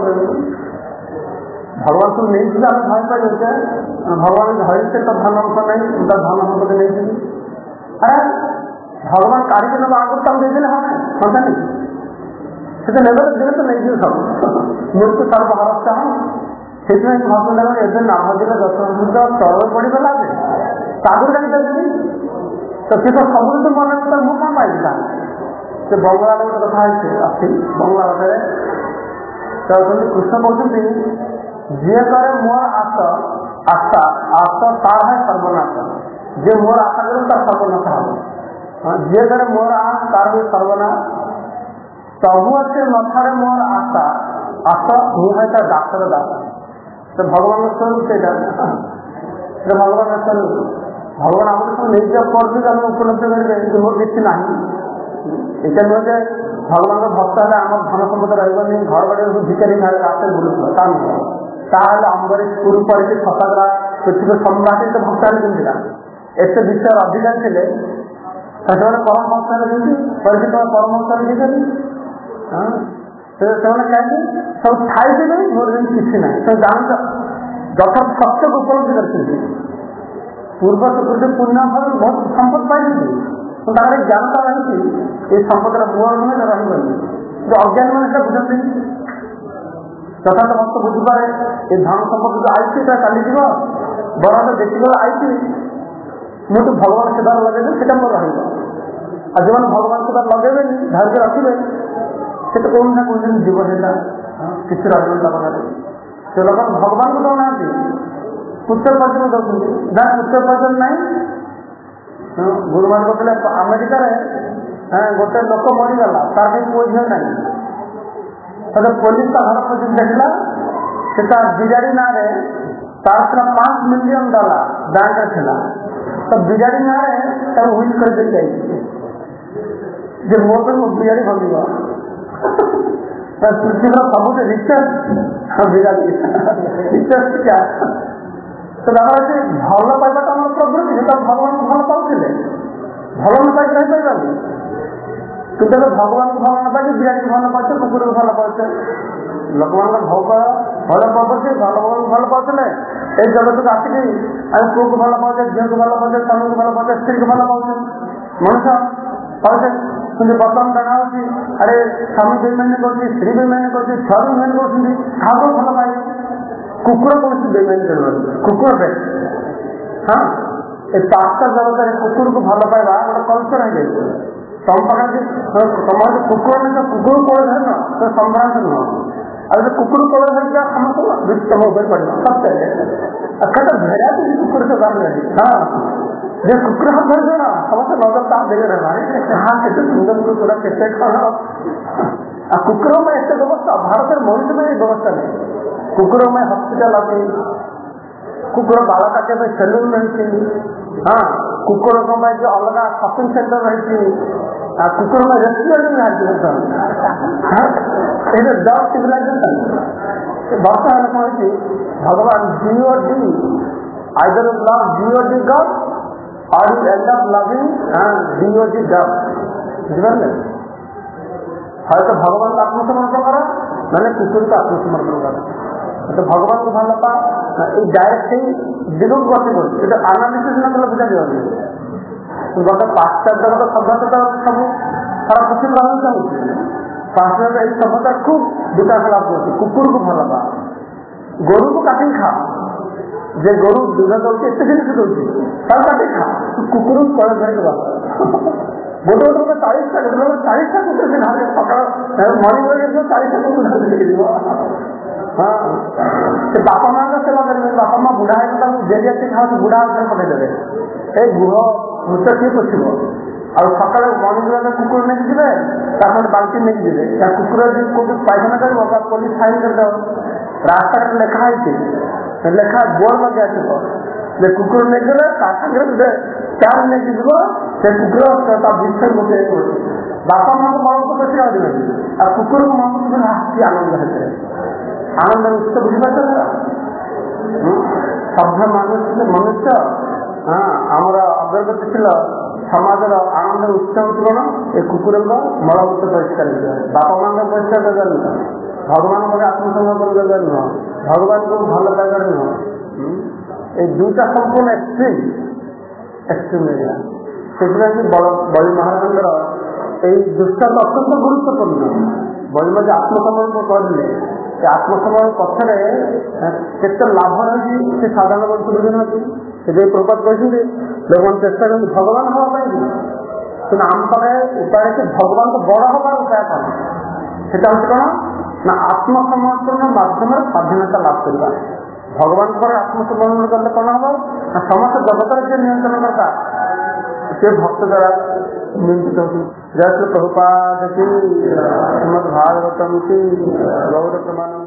भगवान सब नहीं आम भय पाइसे भगवान धरते तो धन अंश नहीं धन संपत्ति नहीं। अरे भगवान काढ़ी ना आगे तक दे हाँ नहीं से नेबे दिले तो नहीं सब मृत्यु सर्वहार चाह से भगवान एवं ना हजिले 10 वर्ष तल पड़गला तागुर कहीं देवी। तो सी तो सब तो मन मुझे कौन पाइला से बंगला गोटे कथा आसी बंगला कथा तो कृष्ण कहते जी करे मोर आशा आशा आशा तार है सर्वनाश जे मोर आशा कर तार सर्वनाश हम जे करे मोर आश तार हुए सर्वनाश तबु अच्छे नथारे मोर आशा आशा मुझे डाक्तर दास। तो भगवान स्वरूप से भगवान स्वरूप भगवान आम सब नहीं कर उपलब्ध करेंगे मोर किसी ना ये नुह जे भगवान भक्त है आम धन सम्पद रही घर बाड़ी भिखारी रास्ते बुलूला ताहले अम्बरीश पुरी पड़ी छताग्रा पृथ्वी सम्राट तो भक्तार केमती एत विषय अधिकार थे परम भक्तार पड़ी परम भक्तार कहीं सब खाई मोर किसी ना तो जान यथा सत्य को उपलब्धि करते पूर्व सुकृति पुण्य फल बहुत संपद पाई ज्ञानता रही ये संपद मूल नुहे रही जो अज्ञान मैंने बुझे तथा तो भक्त बुझे ये धन संपद जो आई चली बड़ा तो देखिए आई मुझे भगवान सेवा लगे से मोर रहा जो भगवान सेवा लगे धैर्य रखिए से तो कौन ना कौन जीव है किसी रही से लोग भगवान को दौना पुत्र पर्यटन दौरान ना पुत्र पर्यटन ना गुरु मान कहते अमेरिका गोटे लोक मरीगला तार कहीं पुओ झील ना तो पुलिस का घर पर्यटन देखला से बिजाड़ी ना तार $5 मिलियन बैंक था तो बिजाड़ी ना व्हिल कर दे जाए मोर पर बिजाड़ी भाग पृथ्वी सब रिचर्स बिजाड़ी रिचर्स क्या तो भल पाइबा तो प्रवृत्ति जो भगवान को भल पाते भल न पाई रही पाइबानी कितने भगवान को भल न पाई बिराटी भल पाचे कुकुर को भल पाचे लोक मान भोग भल पाचे भगवान भल पाते ये जगत को आसिक आम पुओ को भल पाचे झील को भल पाचे स्वामी को भल पाचे स्त्री को भल पाचे मनुष्य पाचे कि बर्तमान देखा अरे स्वामी बेमानी कर स्त्री बेमानी कर छुआ बेमानी कर भल पाए कुकुर कौन बेमानी कर कुकुर पे हाँ ये पास्ता जगत कुकुर को भल पाइबा गोटे कल्चर है तुम पाखे तुम कुकुर नहीं कुकुर कोल धरन तो संभ्रांत नुह अब कुकुर कोल धर समझ तुम उपर पड़ना सब अखंड भेड़ाती कुकुर से बात रही हाँ जो कुकुर हाथ धर देना समझ नजर ताप देखे रहना हाँ कैसे सुंदर कुकुर कैसे खाना कुकुरों में ऐसे व्यवस्था भारत मनुष्य में व्यवस्था नहीं कुकुरों में हॉस्पिटल आती कुकुर बाल काटे में सेलून रही हाँ कुकुर जो अलग शॉपिंग सेंटर रही कुकुर में रेस्टोरेंट रही डॉग सिविलाइजेशन भाषा कौन भगवान GOD either love GOD God or you end up loving GOD dog बुझे है तो भगवान को आत्मसमर्पण करा मैंने कुकुर को आत्मसमर्पण करा तो भगवान को भल पा डायरेक्ट ही दिगु गति कर आनालिसिस न कले बुझा दिखाई गोटे पाश्चात्य जगत सभ्यता सब सारा पृथ्वी रहना चाहिए पाश्चात्य सभ्यता खूब विकास लाभ कर कुकुर को भल पा गोरु को काटि खा जे गोरु दूध दौर एत जिन दूसरी सब काटि खा कुकुर को कड़े धरिक ଗୋଟେ ଗୋଟେ 40ଟା 40ଟା କୁକୁର ସେ ଘାରେ ସକାଳ ମର୍ଣ୍ଣିଂ ୱାକ୍ 40ଟା କୁକୁର ଦେଖିଯିବ। ହଁ ସେ ବାପା ମାଙ୍କ ସେବା କରିବେ। ବାପା ମା ବୁଢା ହେଇକି ତାଙ୍କୁ ଜେଲି ଆସି ଖାଉଛି, ବୁଢା ହାତରେ ପଠେଇଦେବେ, ଏଇ ଗୃହ ମୂର୍ତ୍ତ କିଏ ପୋଛିବ? ଆଉ ସକାଳେ ମର୍ଣ୍ଣିଂ ୱାକ୍ କୁକୁର ନେଇକି ଯିବେ, ତାପରେ ବାଲ୍ଟି ନେଇକି ଯିବେ। ତା କୁକୁର ଯଦି କୋଉଠି ପାଇଖାନା କରିବ ବା ପୋଲିସ ଫାଇନ୍ କରିଦେବ। ରାସ୍ତାରେ ଲେଖା ହେଇଛି, ଲେଖା ବୋର୍ଡ ମଧ୍ୟ ଆସିବ ଯେ କୁକୁର ନେଇଗଲେ ତା ସାଙ୍ଗରେ ଗୋଟେ କ୍ୟାବ୍ ନେଇକି ଯିବ, ସେ କୁକୁର ତା ବିଷ ଗୋଟେ ବାପା ମାଙ୍କୁ ମନକୁ ବେଶୀ ଆସିବେନି, ଆଉ କୁକୁରକୁ ମନକୁ ଆସି ଆନନ୍ଦ ହେବେ। ଆନନ୍ଦର ଉତ୍ସ ବୁଝିପାରୁଛ? ସଭ୍ୟ ମନୁଷ୍ୟ ଆମର ଅଗ୍ରଗତିଶୀଳ ସମାଜର ଆନନ୍ଦର ଉତ୍ସ ହଉଛି କଣ? ଏ କୁକୁରଙ୍କ ମଳମୂତ୍ର ପରିଷ୍କାର କରିବା, ବାପା ମାଙ୍କ ପରିଷ୍କାର କରିବା ନୁହଁ, ଭଗବାନଙ୍କର ଆତ୍ମସମର୍ପଣ କରିବା ନୁହଁ, ଭଗବାନଙ୍କୁ ଭଲ ପାଇବାର ନୁହଁ। এই দুইটা সম্পূর্ণ এক্সট্রিম এরিয়া। ସେଥିପାଇଁ ବଳି ମହାରାଜଙ୍କର এই ଦୃଷ୍ଟାନ୍ତ ଅତ୍ୟନ୍ତ ଗୁରୁତ୍ୱପୂର୍ଣ୍ଣ। ବଳିମା ଯେ ଆତ୍ମସମର୍ପଣ କରିଲେ, ସେ ଆତ୍ମସମର୍ପଣ ପଛରେ କେତେ ଲାଭ ରହିଛି ସେ ସାଧାରଣ ମଣିଷ ବୁଝୁନାହାନ୍ତି। ସେଥିପାଇଁ ପ୍ରପାତ କହିଛନ୍ତି ଲୋକମାନେ ଚେଷ୍ଟା କରନ୍ତି ଭଗବାନ ହବା ପାଇଁ, କିନ୍ତୁ ଆମ ପାଖରେ ଉପାୟ ଅଛି ଭଗବାନଙ୍କୁ ବଡ ହବାର ଉପାୟ କଣ? ସେଟା ହଉଛି କଣ ନା ଆତ୍ମସମର୍ପଣ ମାଧ୍ୟମରେ ସ୍ୱାଧୀନତା ଲାଭ କରିବା। ଭଗବାନଙ୍କର ଆତ୍ମସମର୍ପଣ କଲେ କଣ ହବ ନା ସମସ୍ତ ଜଗତର ଯିଏ ନିୟନ୍ତ୍ରଣ କରତା ସେ ଭକ୍ତ ଦ୍ୱାରା ନିୟନ୍ତ୍ରିତ ହଉଛି। ଜୟ ଶ୍ରୀ ପ୍ରଭୁପାଦ କି ଶ୍ରୀମଦ୍ ଭାଗବତମ୍ କି ଗୌର ପ୍ରମାଣ।